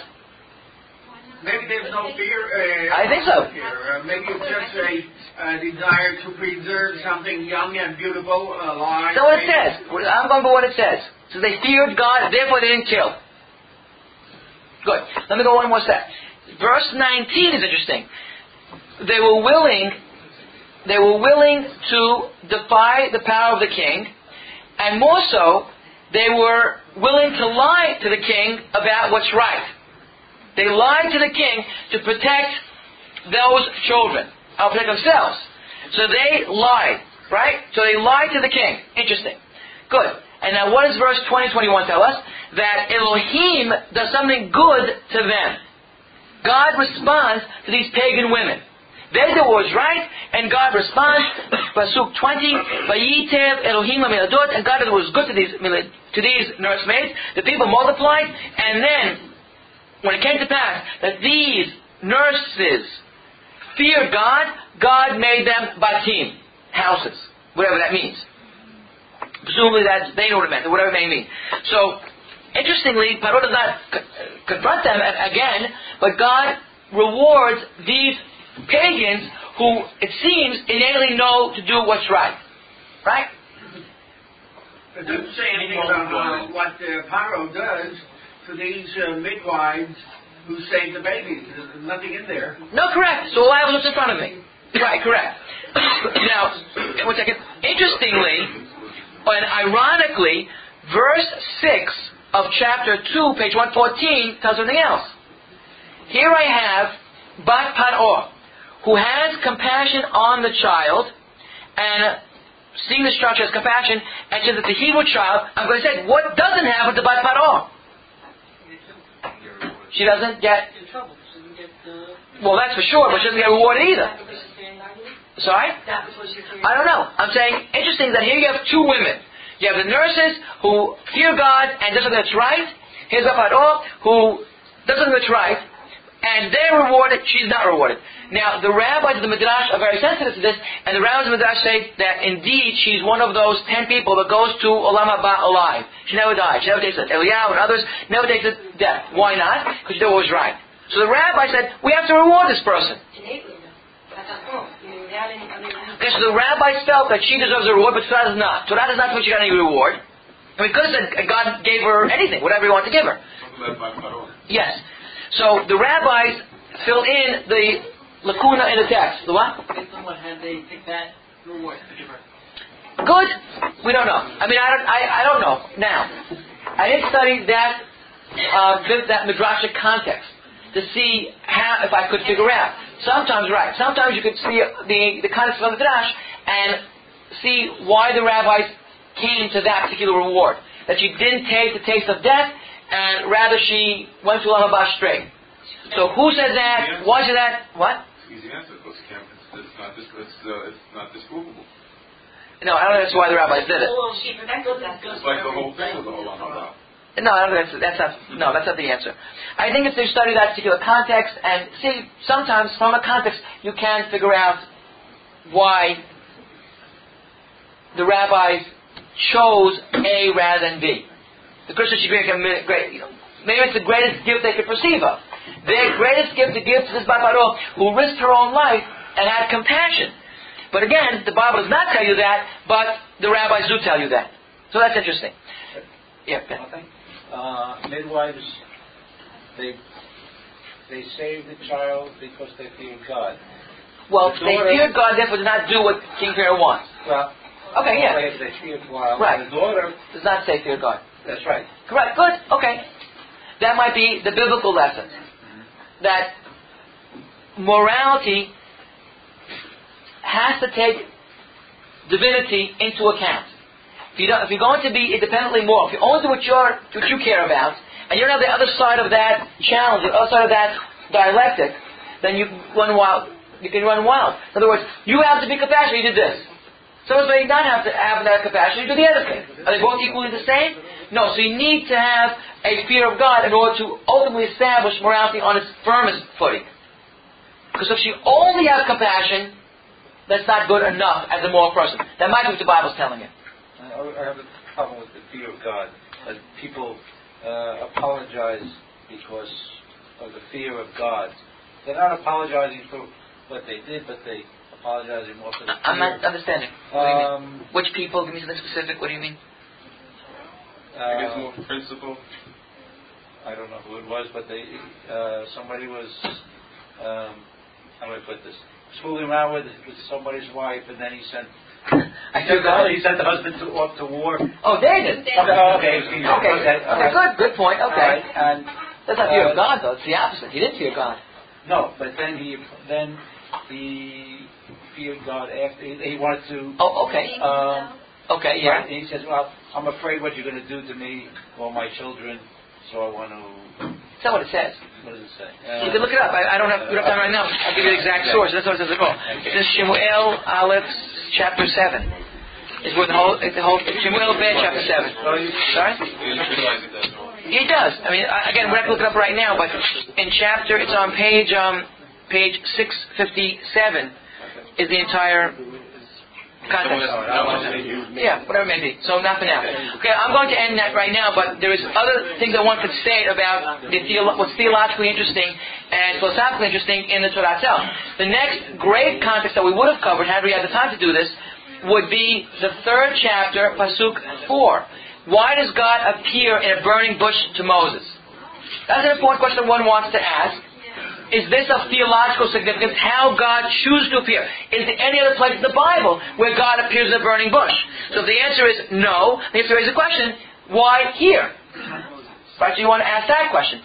Maybe there's no fear. Uh, I think so. Fear. Uh, maybe it's just a uh, desire to preserve something young and beautiful, alive. That's what it says. I'm going by what it says. So they feared God, therefore they didn't kill. Good. Let me go one more step. Verse nineteen is interesting. They were willing, they were willing to defy the power of the king, and more so, they were willing to lie to the king about what's right. They lied to the king to protect those children, or protect themselves. So they lied, right? So they lied to the king. Interesting. Good. And now what does verse twenty, twenty-one tell us? That Elohim does something good to them. God responds to these pagan women. They did what was right, and God responds. Pasuk twenty, Vayitev Elohim HaMiladot, and God did what was good to these, to these nursemaids. The people multiplied, and then when it came to pass that these nurses feared God, God made them batim, houses, whatever that means. Presumably that they know what it meant, or whatever it may mean. So, interestingly, Paro does not c- confront them again, but God rewards these pagans who, it seems, innately know to do what's right. Right? It doesn't say anything about uh, what uh, Paro does to these uh, midwives who save the babies. There's nothing in there. No, correct. So I have what's in front of me. Right, correct. Now, one second. Interestingly, and ironically, verse six of chapter two, page one fourteen, tells something else. Here I have Bat Paro, who has compassion on the child, and seeing the child, she has compassion, and says it's a Hebrew child. I'm going to say, what doesn't have with the Bat Paro? She doesn't get... Well, that's for sure, but she doesn't get rewarded either. Sorry? I don't know. I'm saying, interesting that here you have two women. You have the nurses who fear God and does something that's right. Here's a Paro who does something that's right, and they're rewarded, she's not rewarded. Now, the rabbis of the Midrash are very sensitive to this, and the rabbis of the Midrash say that indeed she's one of those ten people that goes to Olam Haba alive. She never died. She never tasted Eliyahu and others never tasted death. Why not? Because she did what was right. So the rabbi said, we have to reward this person. Okay, so the rabbis felt that she deserves a reward, but Torah does not. Torah does not think she got any reward. I mean, could have said God gave her anything, whatever He wanted to give her. Yes. So the rabbis fill in the lacuna in the text. The what? Based on what had they picked that reward to give her? Good. We don't know. I mean, I don't. I, I don't know. Now, I didn't study that uh, that midrashic context to see how if I could figure out. Sometimes, right. Sometimes you could see the the context of the midrash and see why the rabbis came to that particular reward. That she didn't taste the taste of death, and rather she went to Olam Haba straight. So who said that? Why said that? What? It's easy answer because it's, it's not dis- it's, uh, it's not disprovable. No, I don't think that's why the rabbis did it. It's like the whole thing with the Olam Haba. No, I don't think that's, that's not. No, that's not the answer. I think it's to study that particular context and see. Sometimes from a context you can figure out why the rabbis chose A rather than B. The Christians should be great. You know, maybe it's the greatest gift they could perceive of. Their greatest gift to give to this Bat Paro who risked her own life and had compassion. But again, the Bible does not tell you that, but the rabbis do tell you that. So that's interesting. Yeah. Ben. Uh, midwives, they they saved the child because they feared God. Well, The they daughter- feared God, therefore did not do what King Pharaoh wants. Well, Okay, yeah. They, they feared God. Right. The daughter, Does not say fear God. that's right. Correct. Good. Okay. That might be the biblical lesson. That morality has to take divinity into account. If, you don't, if you're going to be independently moral, if you only do what, you're, what you care about, and you're on the other side of that challenge, the other side of that dialectic, then you run wild. You can run wild. In other words, you have to be compassionate. You did this. Someone may not have to have that compassion. You do the other thing. Are they both equally the same? No. So you need to have a fear of God in order to ultimately establish morality on its firmest footing. Because if you only have compassion, that's not good enough as a moral person. That might be what the Bible's telling you. I have a problem with the fear of God. That people uh, apologize because of the fear of God. They're not apologizing for what they did, but they apologizing more for the fear. I'm not understanding. What um, do you mean? Which people? Give me something specific. What do you mean? Uh, I guess more principle. I don't know who it was, but they uh, somebody was um, how do I put this? Fooling around with, with somebody's wife, and then he sent. I he, sent he sent the husband to, off to war. Oh, David. Okay, okay, okay, okay, okay, okay good, good point. Okay, right. And that's not fear uh, of God, though. It's the opposite. He didn't fear God. No, but then he then he feared God after he, he wanted to. Oh, okay. Um, okay, yeah. Right, and he says, "Well, I'm afraid what you're going to do to me or my children, so I want to." That's not what it says. What does it say? Uh, you can look it up. I, I don't have, we don't have time right now. I'll give you the exact source. That's what it says. Oh, it's in Shemuel Aleph, chapter seven. It's where the whole, it's the whole Shemuel Ben, chapter seven. Sorry. He does. I mean, again, we're not going to look it up right now, but in chapter, it's on page um, page six fifty-seven is the entire context. Yeah, whatever it may be. So not for now. Okay, I'm going to end that right now, but there is other things I want to say about the theolo- what's theologically interesting and philosophically interesting in the Torah itself. The next great context that we would have covered, had we had the time to do this, would be the third chapter, Pasuk four. Why does God appear in a burning bush to Moses? That's an important question one wants to ask. Is this of theological significance, how God chooses to appear? Is there any other place in the Bible where God appears in a burning bush? So if the answer is no, the answer is the question, why here? Right, so you want to ask that question.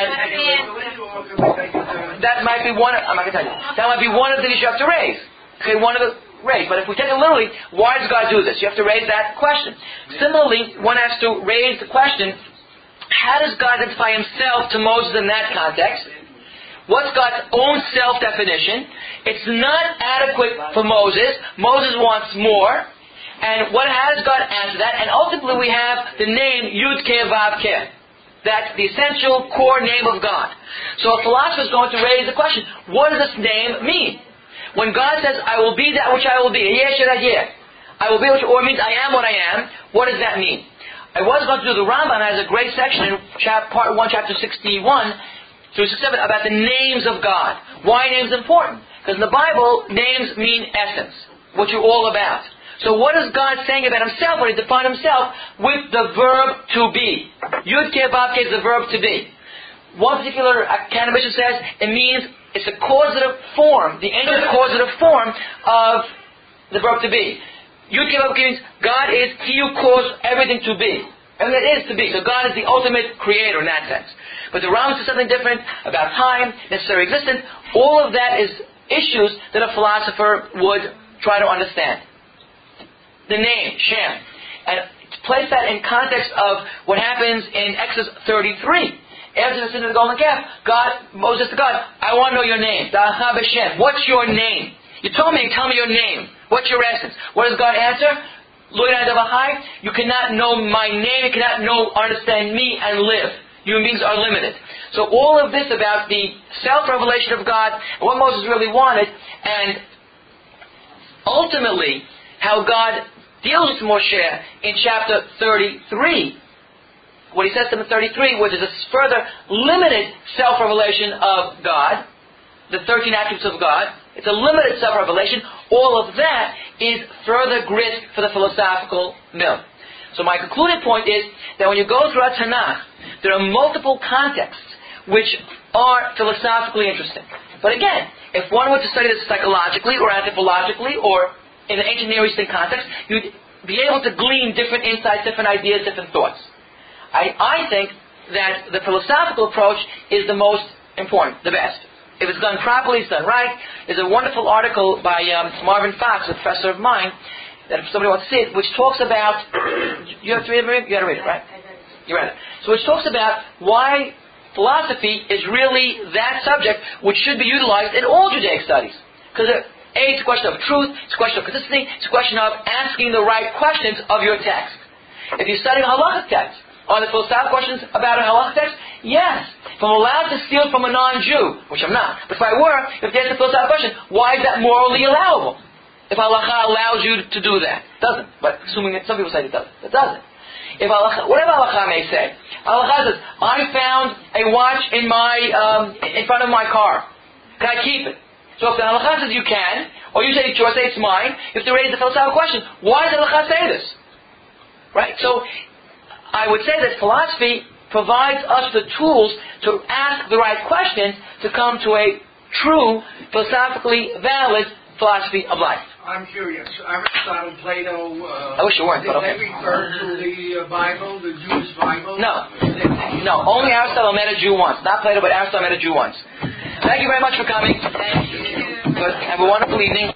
And that might be one, I'm not going to tell you, that might be one of the things you have to raise. Okay, one of the raise. But if we take it literally, why does God do this? You have to raise that question. Similarly, one has to raise the question, how does God identify himself to Moses in that context? What's God's own self-definition? It's not adequate for Moses. Moses wants more. And what how does God answer that? And ultimately we have the name Yud-Keh Vav-Keh. That's the essential core name of God. So a philosopher is going to raise the question, what does this name mean? When God says, I will be that which I will be, I will be which, or means I am what I am, what does that mean? I was going to do the Rambam has a great section in chap, part one, chapter sixty-one through sixty-seven about the names of God. Why names important? Because in the Bible, names mean essence, what you're all about. So what is God saying about himself when he defined himself with the verb to be? Yud-Keh Vav-Keh is the verb to be. One particular academician says it means it's a causative form, the ancient causative form of the verb to be. Yud-Keh Vav-Keh means God is He who caused everything to be. Everything that is to be. So God is the ultimate creator in that sense. But the Rambam says something different about time, necessary existence. All of that is issues that a philosopher would try to understand. The name, Shem. And place that in context of what happens in Exodus thirty-three. After the sin of the golden calf, God, Moses to God, I want to know your name. Da'acha b'Shem. What's your name? You told me, tell me your name. What's your essence? What does God answer? Lo yadai davahai. You cannot know my name, you cannot know, understand me and live. Human beings are limited. So all of this about the self-revelation of God, and what Moses really wanted, and ultimately how God deals with Moshe in chapter thirty-three. What he says to him in thirty-three, which is a further limited self-revelation of God, the thirteen attributes of God, it's a limited self-revelation. All of that is further grist for the philosophical mill. So my concluding point is that when you go through Tanakh, there are multiple contexts which are philosophically interesting. But again, if one were to study this psychologically or anthropologically or in an ancient Near Eastern context, you'd be able to glean different insights, different ideas, different thoughts. I, I think that the philosophical approach is the most important, the best. If it's done properly, it's done right. There's a wonderful article by um, Marvin Fox, a professor of mine, that if somebody wants to see it, which talks about, you have to read it, you got to read it, right? You read it. So which talks about why philosophy is really that subject which should be utilized in all Judaic studies. Because A, it's a question of truth, it's a question of consistency, it's a question of asking the right questions of your text. If you're studying a halachic text, are there philosophical questions about a halachic text? Yes. If I'm allowed to steal from a non-Jew, which I'm not, but if I were, if there's a philosophical question, why is that morally allowable? If halacha allows you to do that. It doesn't. But assuming that some people say it doesn't. It doesn't. If halacha, whatever halacha may say, halacha says, I found a watch in my, um, in front of my car. Can I keep it? So if the halacha says you can, or you say, or say it's mine, you have to raise the philosophical question, why does the halacha say this? Right? So, I would say that philosophy provides us the tools to ask the right questions to come to a true, philosophically valid philosophy of life. I'm curious. Aristotle, Plato, uh, I wish you weren't, did but okay. they refer to the uh, Bible, the Jewish Bible? No. No, only Aristotle met a Jew once. Not Plato, but Aristotle met a Jew once. Thank you very much for coming. Thank you. Good. Have a wonderful evening.